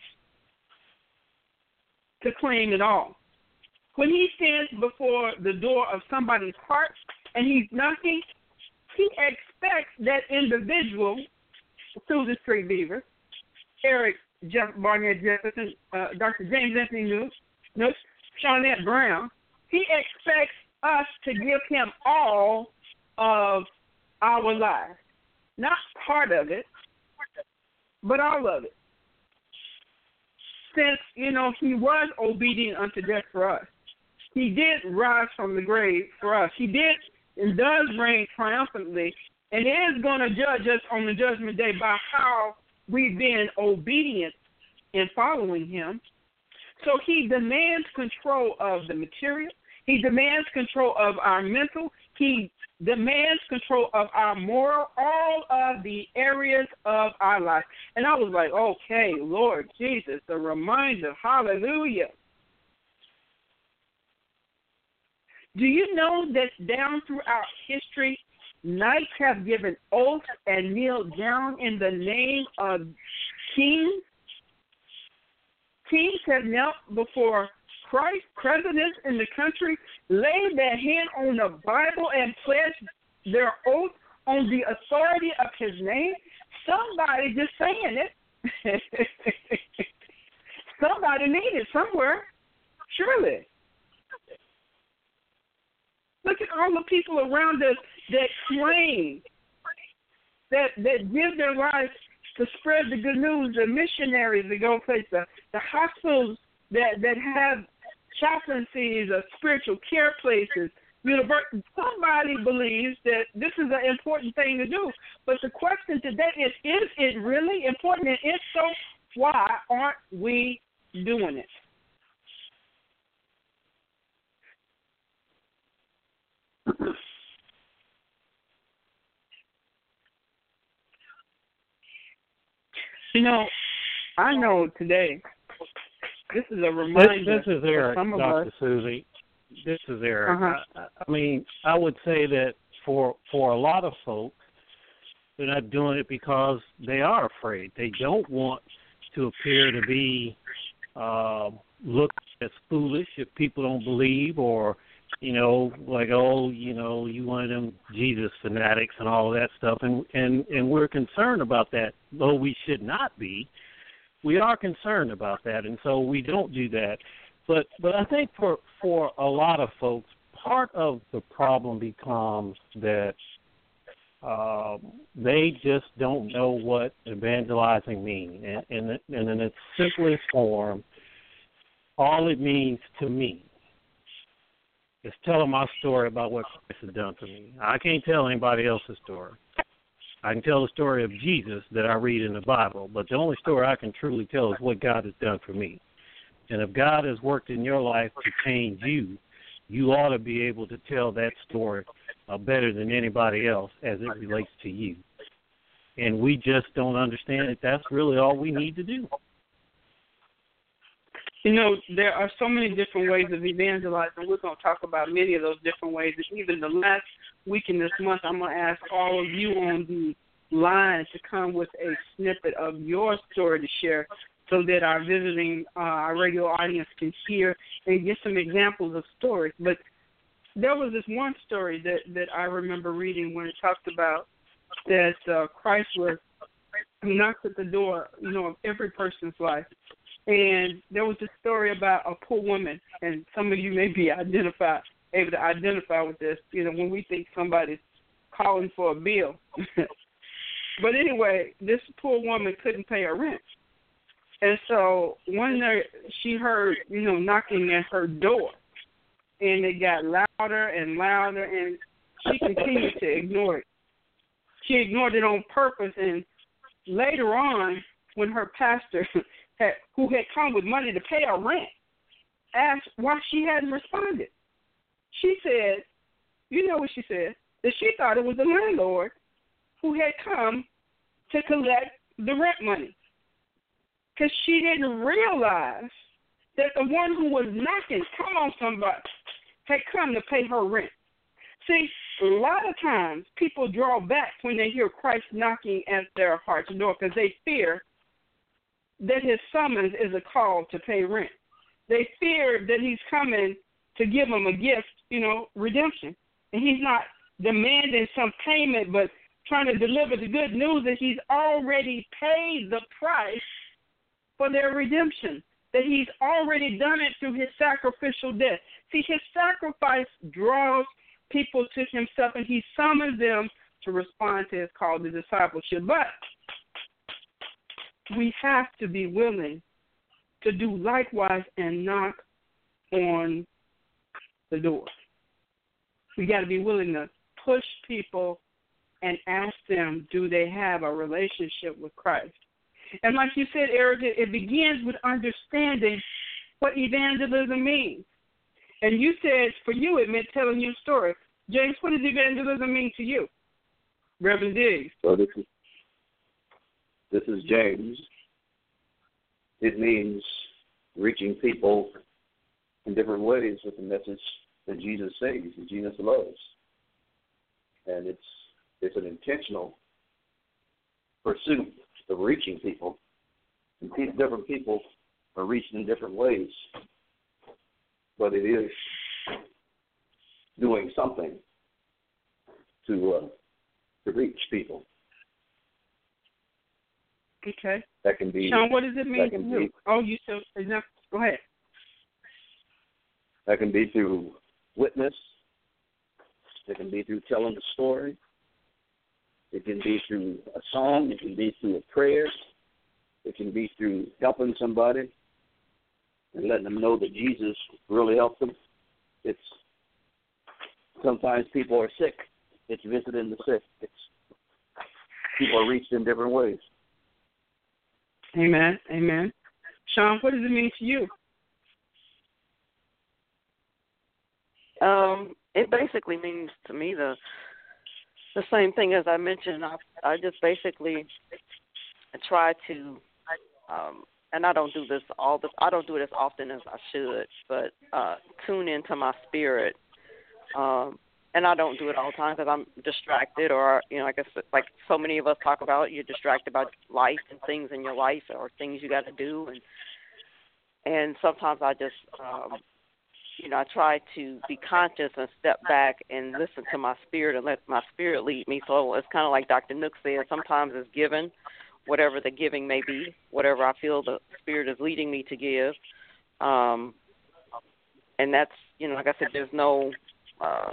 to claim it all. When he stands before the door of somebody's heart and he's knocking, he expects that individual, through the Street Beaver, Eric Jeff Barnett Jefferson, uh, Doctor James Anthony Nooks, Nooks, Shawnette Brown, he expects us to give him all of our lives. Not part of it, but all of it. Since, you know, he was obedient unto death for us. He did rise from the grave for us. He did and does reign triumphantly and is going to judge us on the judgment day by how we've been obedient in following him. So he demands control of the material. He demands control of our mental. He demands control of our moral, all of the areas of our life. And I was like, okay, Lord Jesus, a reminder, hallelujah. Do you know that down throughout history, knights have given oaths and kneeled down in the name of kings? Kings have knelt before Christ. Presidents in the country laid their hand on the Bible and pledged their oath on the authority of his name. Somebody just saying it. Somebody needs it somewhere, surely. Look at all the people around us that claim, that, that give their lives to spread the good news, the missionaries that go places, the, the hospitals that, that have chaplaincies, or spiritual care places. University. Somebody believes that this is an important thing to do. But the question today is, is it really important? And if so, why aren't we doing it? You know, I know today, this is a reminder This, this is Eric, for some of Doctor us. Susie. This is Eric. Uh-huh. I, I mean, I would say that for for a lot of folks, they're not doing it because they are afraid. They don't want to appear to be uh, looked as foolish if people don't believe, or, you know, like, oh, you know, you one of them Jesus fanatics and all of that stuff. And, and, and we're concerned about that, though we should not be. We are concerned about that, and so we don't do that. But but I think for, for a lot of folks, part of the problem becomes that uh, they just don't know what evangelizing means. And, and, and in its simplest form, all it means to me is telling my story about what Christ has done for me. I can't tell anybody else's story. I can tell the story of Jesus that I read in the Bible, but the only story I can truly tell is what God has done for me. And if God has worked in your life to change you, you ought to be able to tell that story uh, better than anybody else as it relates to you. And we just don't understand that that's really all we need to do. You know, there are so many different ways of evangelizing. We're going to talk about many of those different ways. Even the last week in this month, I'm going to ask all of you on the line to come with a snippet of your story to share so that our visiting, uh, our radio audience can hear and get some examples of stories. But there was this one story that, that I remember reading when it talked about that uh, Christ was knocks at the door, you know, of every person's life. And there was a story about a poor woman, and some of you may be identified, able to identify with this, you know, when we think somebody's calling for a bill. But anyway, this poor woman couldn't pay her rent. And so one night she heard, you know, knocking at her door, and it got louder and louder, and she continued to ignore it. She ignored it on purpose, and later on, when her pastor, had, who had come with money to pay her rent, asked why she hadn't responded, she said, you know what she said, that she thought it was the landlord who had come to collect the rent money, because she didn't realize that the one who was knocking, come on somebody, had come to pay her rent. See, a lot of times people draw back when they hear Christ knocking at their heart's door because they fear that his summons is a call to pay rent. They fear that he's coming to give them a gift, you know, redemption. And he's not demanding some payment, but trying to deliver the good news that he's already paid the price for their redemption, that he's already done it through his sacrificial death. See, his sacrifice draws people to himself, and he summons them to respond to his call to discipleship. But we have to be willing to do likewise and knock on the door. We got to be willing to push people and ask them, do they have a relationship with Christ? And like you said, Eric, it begins with understanding what evangelism means. And you said for you it meant telling your story. James, what does evangelism mean to you? Reverend Diggs. So this is this is James. It means reaching people in different ways with the message that Jesus saves, that Jesus loves. And it's it's an intentional pursuit of reaching people. And different people are reached in different ways. But it is doing something to uh, to reach people. Okay. That can be. Sean, what does it mean to you? Be, oh, you said, go ahead. That can be through witness. It can be through telling the story. It can be through a song. It can be through a prayer. It can be through helping somebody and letting them know that Jesus really helped them. It's sometimes people are sick. It's visiting the sick. It's people are reached in different ways. Amen. Amen. Sean, what does it mean to you? Um, it basically means to me the the same thing as I mentioned. I I just basically I try to, um, and I don't do this all the, I don't do it as often as I should, but uh, tune into my spirit. Um, and I don't do it all the time because I'm distracted, or you know, I guess like so many of us talk about, you're distracted about life and things in your life or things you got to do, and and sometimes I just, um, you know, I try to be conscious and step back and listen to my spirit and let my spirit lead me. So it's kind of like Doctor Nook said, sometimes it's given, whatever the giving may be, whatever I feel the spirit is leading me to give. Um, and that's, you know, like I said, there's no uh,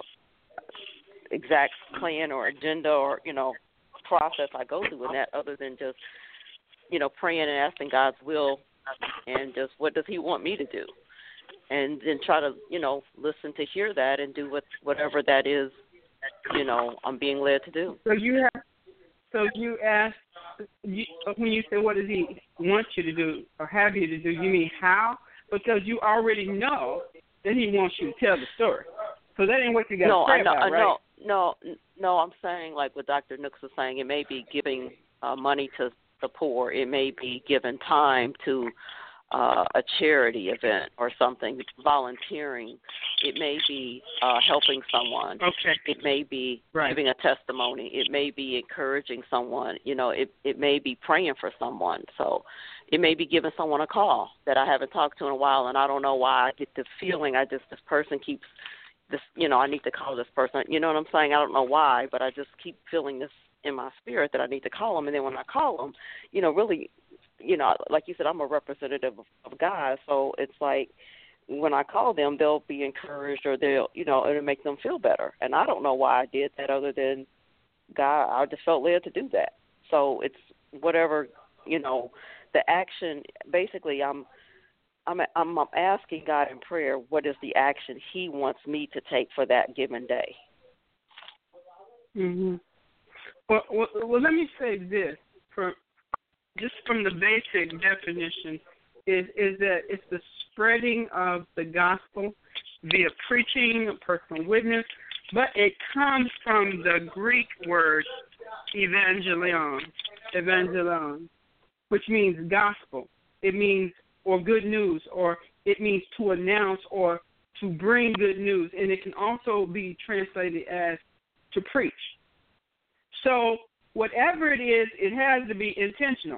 exact plan or agenda or, you know, process I go through in that other than just, you know, praying and asking God's will and just what does he want me to do? And then try to, you know, listen to hear that and do what whatever that is, you know, I'm being led to do. So you have, so you ask, you, when you say what does he want you to do or have you to do, you mean how? Because you already know that he wants you to tell the story. So that ain't what you got no, to say I know, about, right? No, no, no, I'm saying like what Doctor Nooks was saying, it may be giving uh, money to the poor. It may be giving time to Uh, a charity event or something, volunteering. It may be uh, helping someone. Okay. It may be right. giving a testimony. It may be encouraging someone. You know, it, it may be praying for someone. So it may be giving someone a call that I haven't talked to in a while, and I don't know why I get the feeling I just, this person keeps, this, you know, I need to call this person. You know what I'm saying? I don't know why, but I just keep feeling this in my spirit that I need to call them. And then when I call them, you know, really, you know, like you said, I'm a representative of, of God, so it's like when I call them, they'll be encouraged or they'll, you know, it'll make them feel better. And I don't know why I did that other than God, I just felt led to do that. So it's whatever, you know, the action, basically I'm, I'm, I'm, I'm asking God in prayer, what is the action he wants me to take for that given day? Mm-hmm. Well, well, well, let me say this for just from the basic definition, is, is that it's the spreading of the gospel via preaching, personal witness, but it comes from the Greek word evangelion, evangelion, which means gospel. It means, or good news, or it means to announce or to bring good news, and it can also be translated as to preach. So whatever it is, it has to be intentional.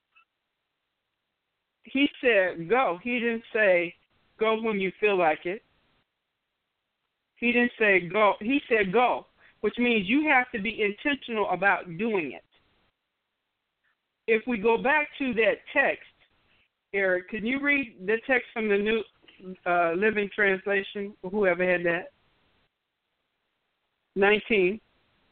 He said, go. He didn't say, go when you feel like it. He didn't say, go. He said, go, which means you have to be intentional about doing it. If we go back to that text, Eric, can you read the text from the New uh, Living Translation, or whoever had that? nineteen.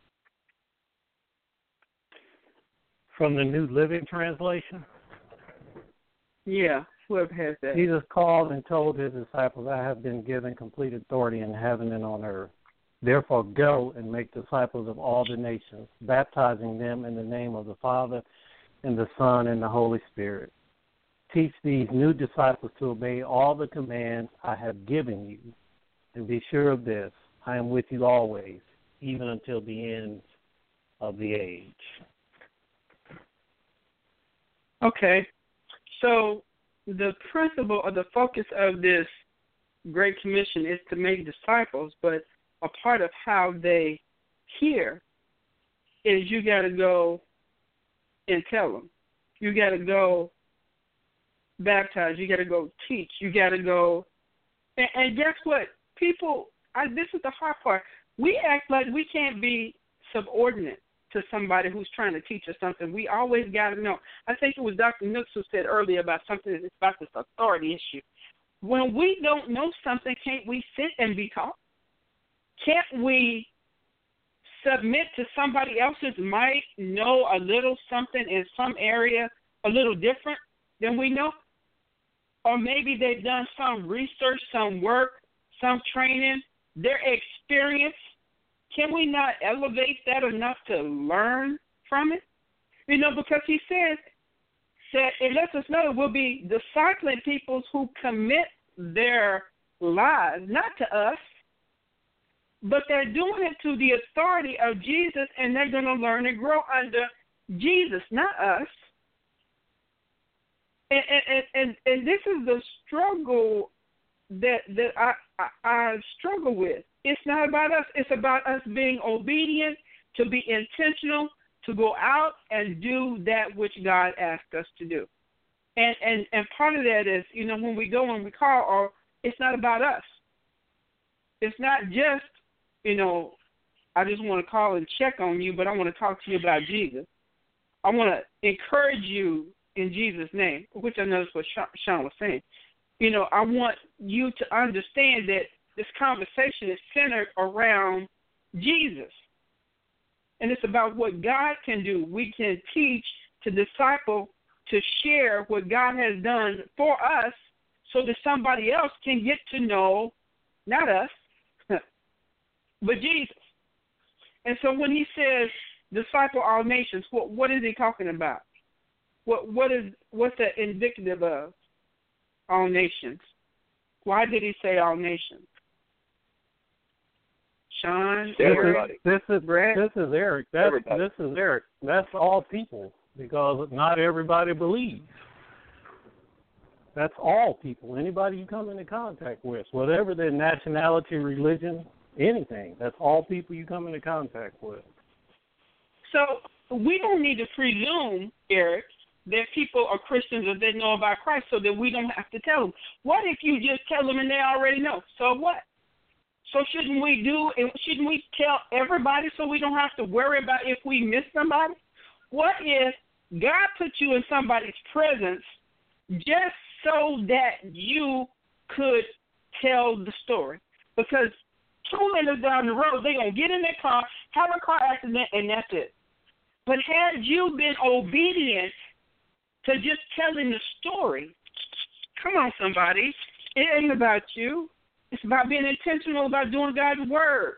From the New Living Translation? Yeah, whoever has that. Jesus called and told his disciples, I have been given complete authority in heaven and on earth. Therefore go and make disciples of all the nations, baptizing them in the name of the Father and the Son and the Holy Spirit. Teach these new disciples to obey all the commands I have given you. And be sure of this, I am with you always, even until the end of the age. Okay, so the principle or the focus of this Great Commission is to make disciples, but a part of how they hear is you got to go and tell them. You got to go baptize. You got to go teach. You got to go. And, and guess what? People, I, this is the hard part. We act like we can't be subordinate to somebody who's trying to teach us something. We always got to know. I think it was Doctor Nooks who said earlier about something that's about this authority issue. When we don't know something, can't we sit and be taught? Can't we submit to somebody else's might know a little something in some area a little different than we know? Or maybe they've done some research, some work, some training, their experience. Can we not elevate that enough to learn from it? You know, because he says that it lets us know we'll be discipling people who commit their lives, not to us, but they're doing it to the authority of Jesus, and they're going to learn and grow under Jesus, not us. And and, and, and this is the struggle that that I, I I struggle with. It's not about us. It's about us being obedient, to be intentional, to go out and do that which God asked us to do. And and and part of that is, you know, when we go and we call, or it's not about us. It's not just, you know, I just want to call and check on you, but I want to talk to you about Jesus. I want to encourage you in Jesus' name, which I know is what Sean was saying. You know, I want you to understand that this conversation is centered around Jesus. And it's about what God can do. We can teach, to disciple, to share what God has done for us so that somebody else can get to know, not us, but Jesus. And so when he says disciple all nations, what what is he talking about? What what is what's that indicative of? All nations. Why did he say all nations? Sean, everybody. This is this is, Brett? this is Eric. That's, Everybody. this is Eric. That's all people, because not everybody believes. That's all people. Anybody you come into contact with, whatever their nationality, religion, anything. That's all people you come into contact with. So we don't need to presume, Eric, that people are Christians or they know about Christ, so that we don't have to tell them. What if you just tell them and they already know? So what? So shouldn't we do, shouldn't we tell everybody so we don't have to worry about if we miss somebody? What if God put you in somebody's presence just so that you could tell the story? Because two minutes down the road, they're going to get in their car, have a car accident, and that's it. But had you been obedient to just telling the story, come on, somebody, it ain't about you. It's about being intentional about doing God's word.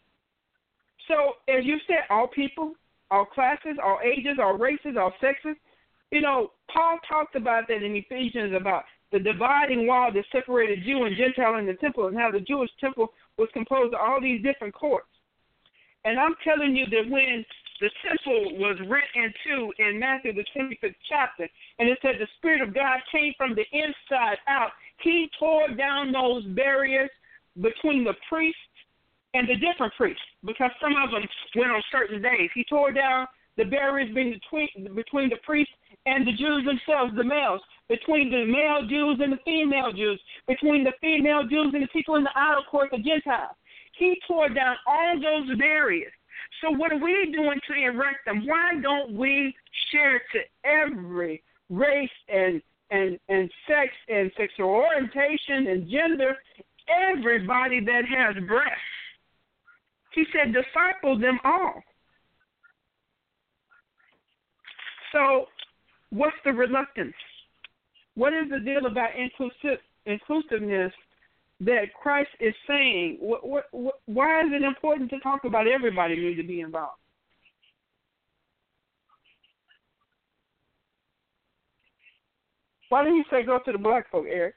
So, as you said, all people, all classes, all ages, all races, all sexes. You know, Paul talked about that in Ephesians, about the dividing wall that separated Jew and Gentile in the temple, and how the Jewish temple was composed of all these different courts. And I'm telling you that when the temple was rent in two in Matthew, the twenty-fifth chapter, and it said the Spirit of God came from the inside out, he tore down those barriers between the priests and the different priests, because some of them went on certain days. He tore down the barriers between, between the priests and the Jews themselves, the males, between the male Jews and the female Jews, between the female Jews and the people in the outer court, the Gentiles. He tore down all those barriers. So what are we doing to erect them? Why don't we share to every race and and, and sex and sexual orientation and gender, everybody that has breath? He said, disciple them all. So what's the reluctance? What is the deal about inclusive, inclusiveness that Christ is saying? What, what, what, why is it important to talk about everybody needs to be involved? Why didn't he say go to the black folk, Eric?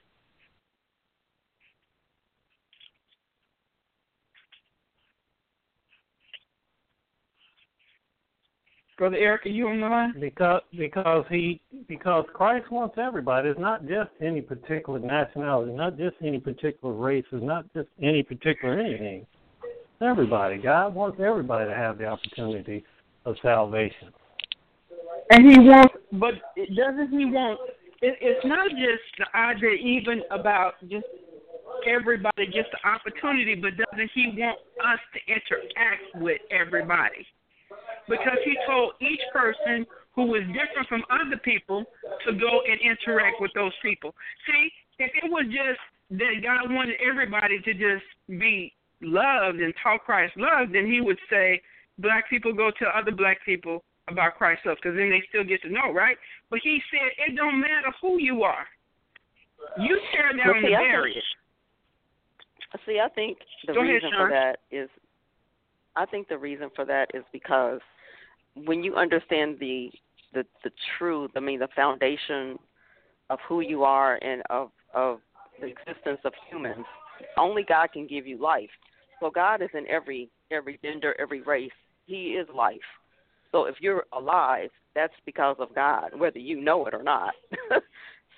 Brother Eric, are you on the line? Because because he because Christ wants everybody. It's not just any particular nationality, not just any particular race, it's not just any particular anything. It's everybody. God wants everybody to have the opportunity of salvation. And he wants, but doesn't he want? It, it's not just the idea even about just everybody, just the opportunity, but doesn't he want us to interact with everybody? Because he told each person who was different from other people to go and interact with those people. See, if it was just that God wanted everybody to just be loved and talk Christ's love, then he would say, black people go to other black people about Christ's love, because then they still get to know, right? But he said it don't matter who you are. You tear down well, see, the I barriers. Think, see, I think the Go reason ahead, for that is, I think the reason for that is because when you understand the the the truth, I mean the foundation of who you are and of of the existence of humans, only God can give you life. So God is in every every gender, every race. He is life. So if you're alive, that's because of God, whether you know it or not.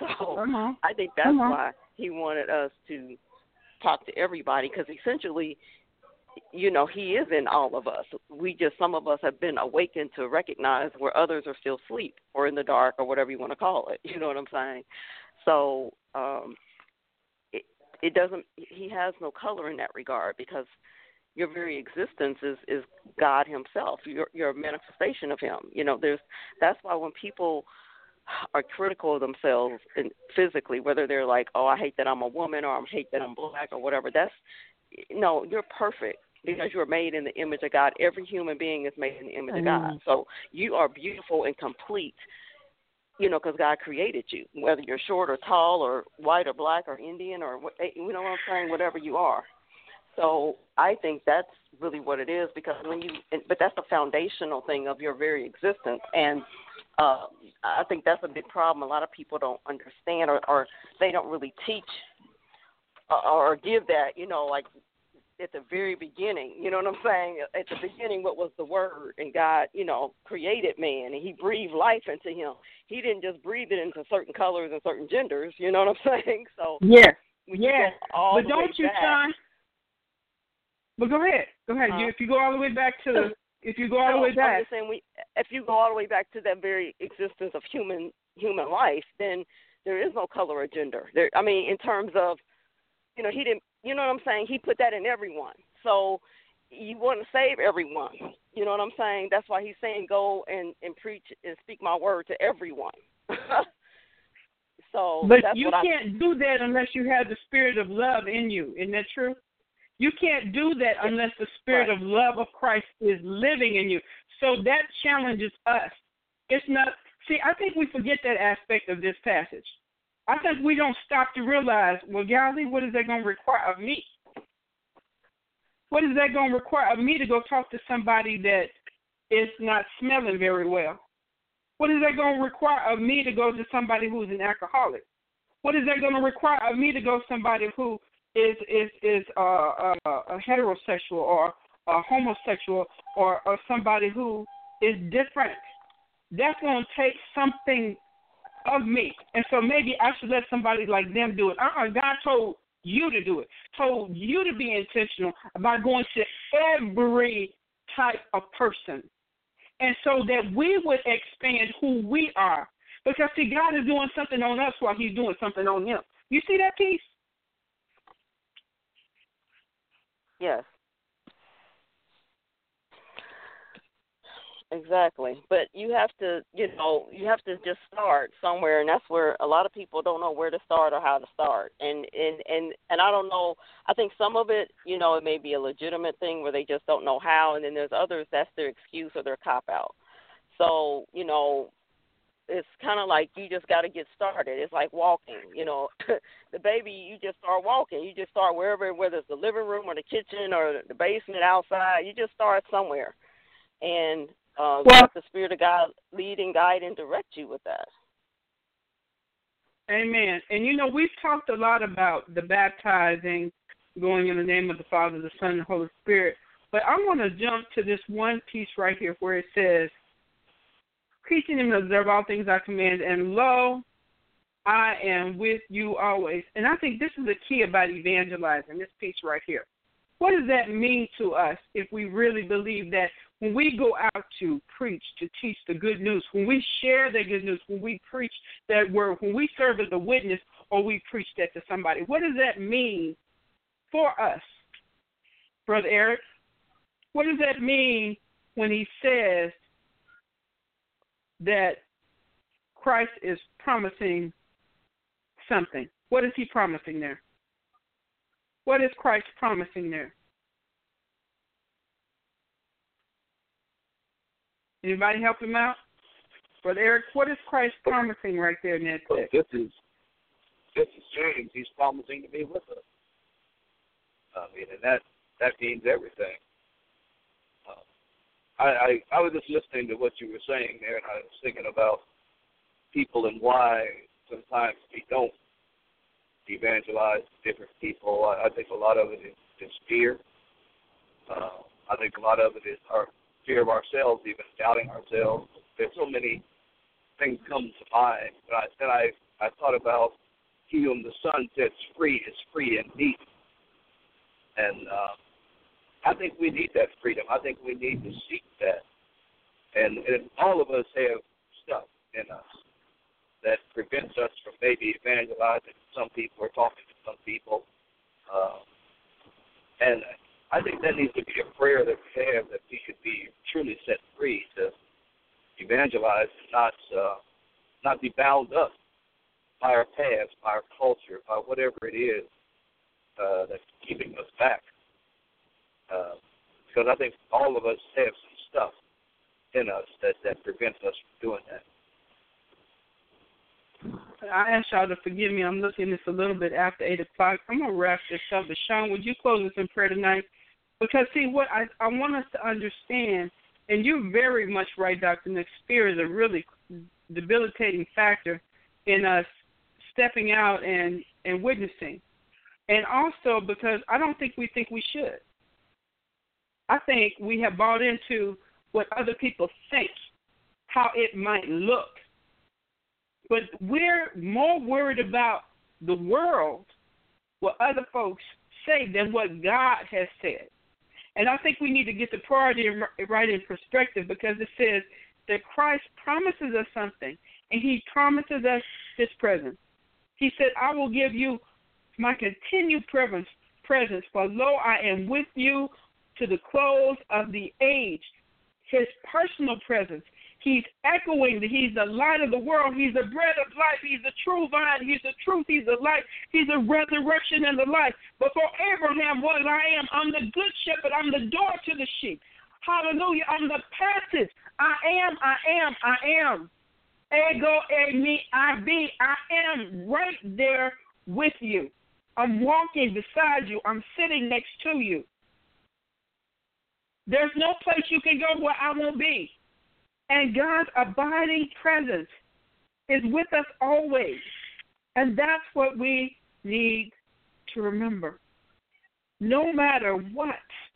So Come on. I think that's Come on. why he wanted us to talk to everybody, because essentially, you know, he is in all of us. We just, some of us have been awakened to recognize where others are still asleep or in the dark or whatever you want to call it. You know what I'm saying? So um, it, it doesn't, he has no color in that regard, because your very existence is, is God himself. You're, you're a manifestation of him. You know, there's, that's why when people are critical of themselves and physically, whether they're like, oh, I hate that I'm a woman, or I hate that I'm black, or whatever, that's, no, you're perfect, because you're made in the image of God. Every human being is made in the image mm-hmm. of God. So you are beautiful and complete, you know, because God created you, whether you're short or tall or white or black or Indian or, you know what I'm saying, whatever you are. So I think that's really what it is, because when you, but that's the foundational thing of your very existence. And uh, I think that's a big problem. A lot of people don't understand, or, or they don't really teach or, or give that, you know, like at the very beginning, you know what I'm saying? At the beginning, what was the word? And God, you know, created man, and he breathed life into him. He didn't just breathe it into certain colors and certain genders, you know what I'm saying? So yeah, yeah. But don't you, Sean? But go ahead. Go ahead. Uh, you, if you go all the way back to, if you go all no, the way back. I'm just saying, we, if you go all the way back to that very existence of human human life, then there is no color or gender. There, I mean, in terms of, you know, he didn't, you know what I'm saying? He put that in everyone. So you want to save everyone. You know what I'm saying? That's why he's saying go and, and preach and speak my word to everyone. So, but that's you what can't I, do that unless you have the spirit of love in you. Isn't that true? You can't do that unless the spirit right. of love of Christ is living in you. So that challenges us. It's not, see, I think we forget that aspect of this passage. I think we don't stop to realize, well, golly, what is that going to require of me? What is that going to require of me to go talk to somebody that is not smelling very well? What is that going to require of me to go to somebody who's an alcoholic? What is that going to require of me to go to somebody who is is is uh, uh, a heterosexual or a homosexual or, or somebody who is different? That's going to take something of me. And so maybe I should let somebody like them do it. Uh-uh, God told you to do it, told you to be intentional about going to every type of person. And so that we would expand who we are. Because, see, God is doing something on us while he's doing something on him. You see that piece? Yes. Exactly. But you have to, you know, you have to just start somewhere, and that's where a lot of people don't know where to start or how to start. And and, and, and I don't know, I think some of it, you know, it may be a legitimate thing where they just don't know how, and then there's others that's their excuse or their cop-out. So, you know, it's kind of like you just got to get started. It's like walking, you know. The baby, you just start walking. You just start wherever, whether it's the living room or the kitchen or the basement outside. You just start somewhere. And uh, well, let the Spirit of God lead and guide and direct you with that. Amen. And, you know, we've talked a lot about the baptizing, going in the name of the Father, the Son, and the Holy Spirit. But I want to jump to this one piece right here where it says, teaching them to observe all things I command, and lo, I am with you always. And I think this is the key about evangelizing, this piece right here. What does that mean to us if we really believe that when we go out to preach, to teach the good news, when we share the good news, when we preach that word, when we serve as a witness or we preach that to somebody, what does that mean for us, Brother Eric? What does that mean when he says that Christ is promising something? What is he promising there? What is Christ promising there? Anybody help him out? Brother Eric, what is Christ promising right there in that text? This is, this is James. He's promising to be with us. I mean, and that, that means everything. Uh, I, I, I was just listening to what you were saying there, and I was thinking about people and why sometimes we don't evangelize different people. I, I think a lot of it is, is fear. Uh, I think a lot of it is our fear of ourselves, even doubting ourselves. There's so many thing come to mind. But I, then I, I thought about he whom the Son sets free is free indeed. And uh, I think we need that freedom. I think we need to seek that. And, and all of us have stuff in us that prevents us from maybe evangelizing some people or talking to some people. Uh, and I think that needs to be a prayer that we have, that we could be truly set free to evangelize and not uh, not be bound up by our past, by our culture, by whatever it is uh, that's keeping us back. Uh, because I think all of us have some stuff in us that, that prevents us from doing that. I ask y'all to forgive me. I'm looking this a little bit after eight o'clock. I'm going to wrap this up. But, Sean, would you close us in prayer tonight? Because, see, what I, I want us to understand, and you're very much right, Doctor Nick, fear is a really debilitating factor in us stepping out and, and witnessing. And also because I don't think we think we should. I think we have bought into what other people think, how it might look. But we're more worried about the world, what other folks say, than what God has said. And I think we need to get the priority right in perspective, because it says that Christ promises us something, and he promises us his presence. He said, I will give you my continued presence, presence, for lo, I am with you to the close of the age. His personal presence. He's echoing that he's the light of the world. He's the bread of life. He's the true vine. He's the truth. He's the light. He's the resurrection and the life. Before Abraham was, I am. I'm the good shepherd. I'm the door to the sheep. Hallelujah. I'm the passage. I am. I am. I am. Ego, e me, I be. I am right there with you. I'm walking beside you. I'm sitting next to you. There's no place you can go where I won't be. And God's abiding presence is with us always. And that's what we need to remember. No matter what,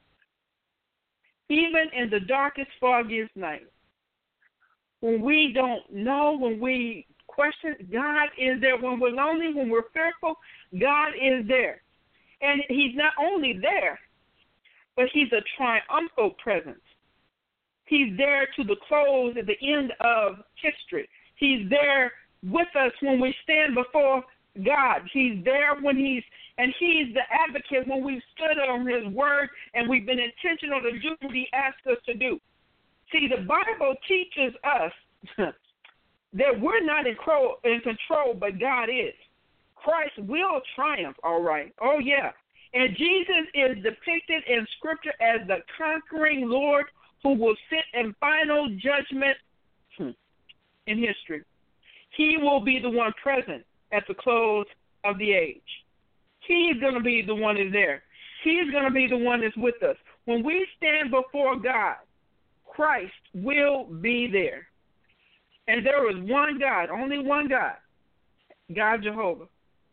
even in the darkest, foggiest night, when we don't know, when we question, God is there. When we're lonely, when we're fearful, God is there. And he's not only there, but he's a triumphal presence. He's there to the close at the end of history. He's there with us when we stand before God. He's there when he's, and he's the advocate when we've stood on his word and we've been intentional to do what he asked us to do. See, the Bible teaches us that we're not in control, but God is. Christ will triumph, all right. Oh, yeah. And Jesus is depicted in Scripture as the conquering Lord who will sit in final judgment in history. He will be the one present at the close of the age. He's going to be the one that's there. He's going to be the one that's with us. When we stand before God, Christ will be there. And there is one God, only one God, God Jehovah,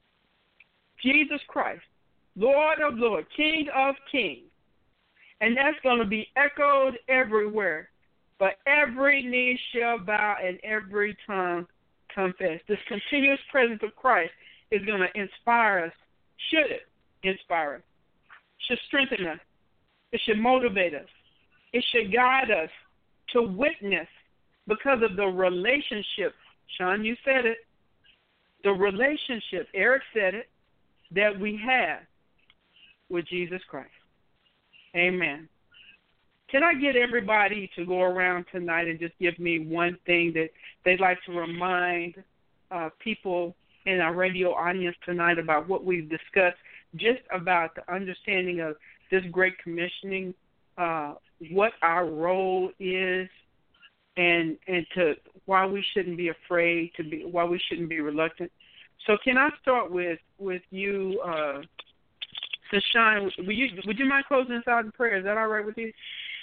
Jesus Christ, Lord of lords, King of kings. And that's going to be echoed everywhere. But every knee shall bow and every tongue confess. This continuous presence of Christ is going to inspire us. Should it inspire us? Should strengthen us. It should motivate us. It should guide us to witness because of the relationship. Sean, you said it. The relationship, Eric said it, that we have with Jesus Christ. Amen. Can I get everybody to go around tonight and just give me one thing that they'd like to remind uh, people in our radio audience tonight about what we've discussed, just about the understanding of this great commissioning, uh, what our role is, and and to why we shouldn't be afraid, to be why we shouldn't be reluctant. So can I start with with you, uh, Shine? Would you would you mind closing us out in prayer? Is that all right with you?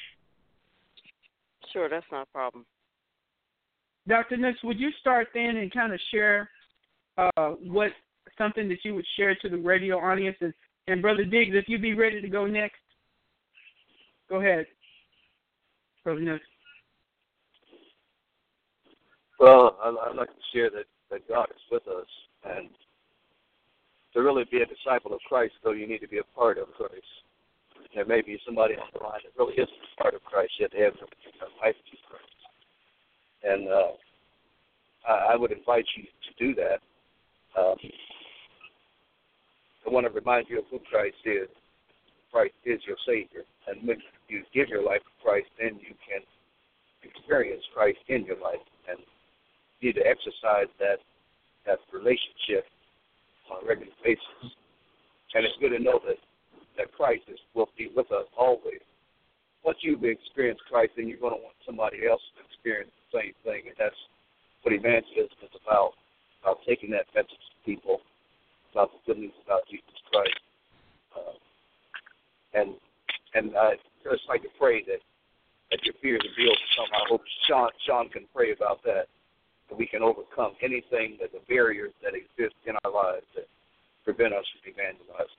Sure, that's not a problem. Doctor Nix, would you start then and kind of share uh, what something that you would share to the radio audience? And, and Brother Diggs, if you'd be ready to go next, go ahead, Brother Nix. Well, I, I'd like to share that, that God is with us, and to really be a disciple of Christ, though, you need to be a part of Christ. There may be somebody on the line that really isn't a part of Christ yet. They haven't given their life to Christ. And uh, I, I would invite you to do that. Um, I want to remind you of who Christ is. Christ is your Savior. And when you give your life to Christ, then you can experience Christ in your life. And you need to exercise that, that relationship on a regular basis. And it's good to know that, that Christ is, will be with us always. Once you've experienced Christ, then you're going to want somebody else to experience the same thing. And that's what evangelism is about, about taking that message to people, about the good news about Jesus Christ. Uh, and and I just like to pray that, that your fears will be overcome. I hope Sean, Sean can pray about that, that we can overcome anything, that the barriers that exist in our lives that prevent us from evangelizing.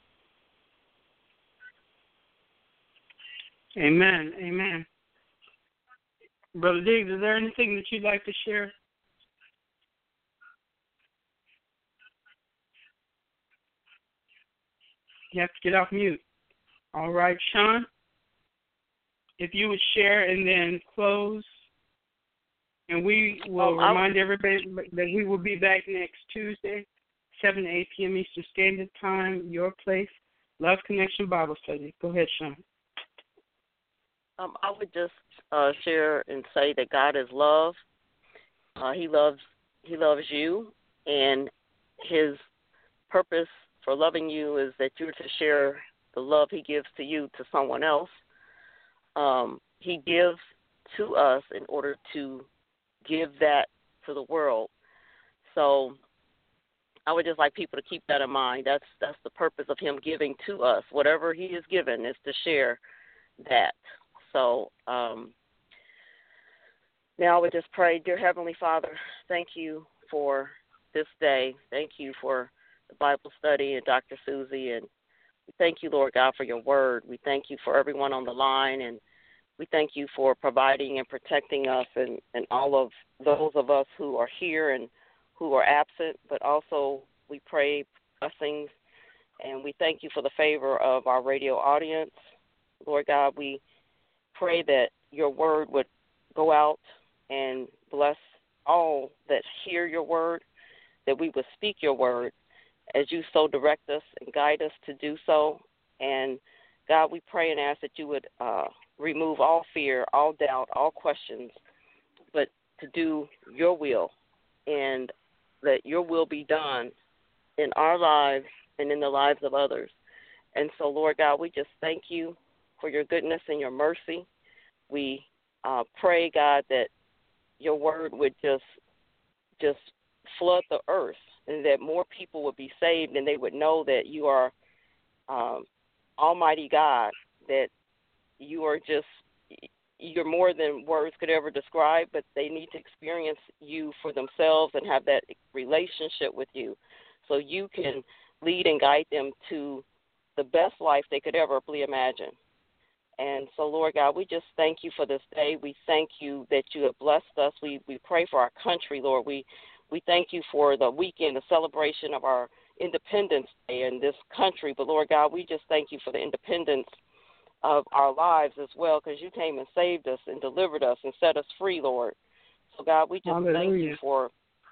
Amen. Amen. Brother Diggs, is there anything that you'd like to share? You have to get off mute. All right, Sean, if you would share and then close, and we will um, remind everybody that we will be back next Tuesday, seven to eight p.m. Eastern Standard Time, your place, Love Connection Bible Study. Go ahead, Sean. Um, I would just uh, share and say that God is love. Uh, he loves He loves you, and His purpose for loving you is that you're to share the love He gives to you to someone else. Um, he gives to us in order to give that to the world. So I would just like people to keep that in mind. That's that's the purpose of Him giving to us. Whatever He is given is to share that. So um, now I would just pray, dear Heavenly Father, thank you for this day. Thank you for the Bible study and Doctor Susie, and we thank you, Lord God, for your word. We thank you for everyone on the line, and we thank you for providing and protecting us and, and all of those of us who are here and who are absent, but also we pray blessings, and we thank you for the favor of our radio audience. Lord God, we pray that your word would go out and bless all that hear your word, that we would speak your word as you so direct us and guide us to do so. And God, we pray and ask that you would uh, remove all fear, all doubt, all questions, but to do your will, and that your will be done in our lives and in the lives of others. And so, Lord God, we just thank you for your goodness and your mercy. We uh, pray, God, that your word would just just flood the earth, and that more people would be saved, and they would know that you are um, Almighty God, that you are just, you're more than words could ever describe, but they need to experience you for themselves and have that relationship with you, so you can lead and guide them to the best life they could ever imagine. And so, Lord God, we just thank you for this day. We thank you that you have blessed us. We we pray for our country, Lord. We we thank you for the weekend, the celebration of our Independence Day in this country. But, Lord God, we just thank you for the independence of our lives as well, because you came and saved us and delivered us and set us free, Lord. So, God, we just Hallelujah. Thank you for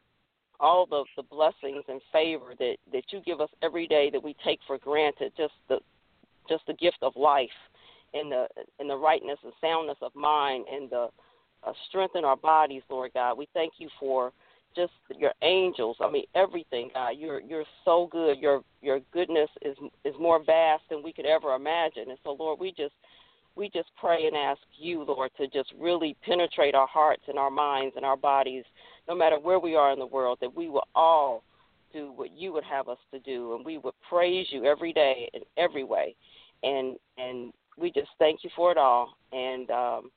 all the, the blessings and favor that, that you give us every day that we take for granted, just the just the gift of life and the and the rightness and soundness of mind and the uh, strength in our bodies, Lord God. We thank you for just your angels. I mean, everything, God. You're you're so good. Your your goodness is is more vast than we could ever imagine. And so, Lord, we just we just pray and ask you, Lord, to just really penetrate our hearts and our minds and our bodies, no matter where we are in the world, that we will all do what you would have us to do, and we would praise you every day in every way. And and we just thank you for it all. And, um,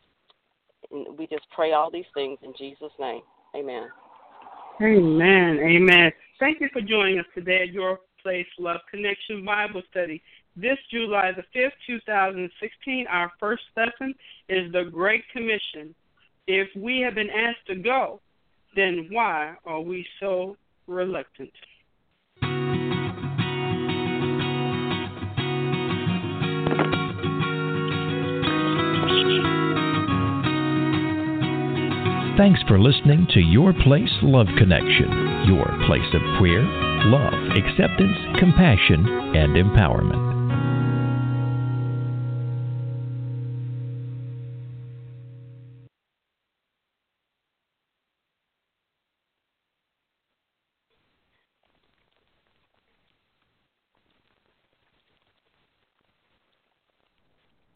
and we just pray all these things in Jesus' name. Amen. Amen. Amen. Thank you for joining us today at Your Place Love Connection Bible Study. This July the fifth, two thousand sixteen, our first lesson is the Great Commission. If we have been asked to go, then why are we so reluctant? Thanks for listening to Your Place Love Connection, your place of prayer, love, acceptance, compassion, and empowerment.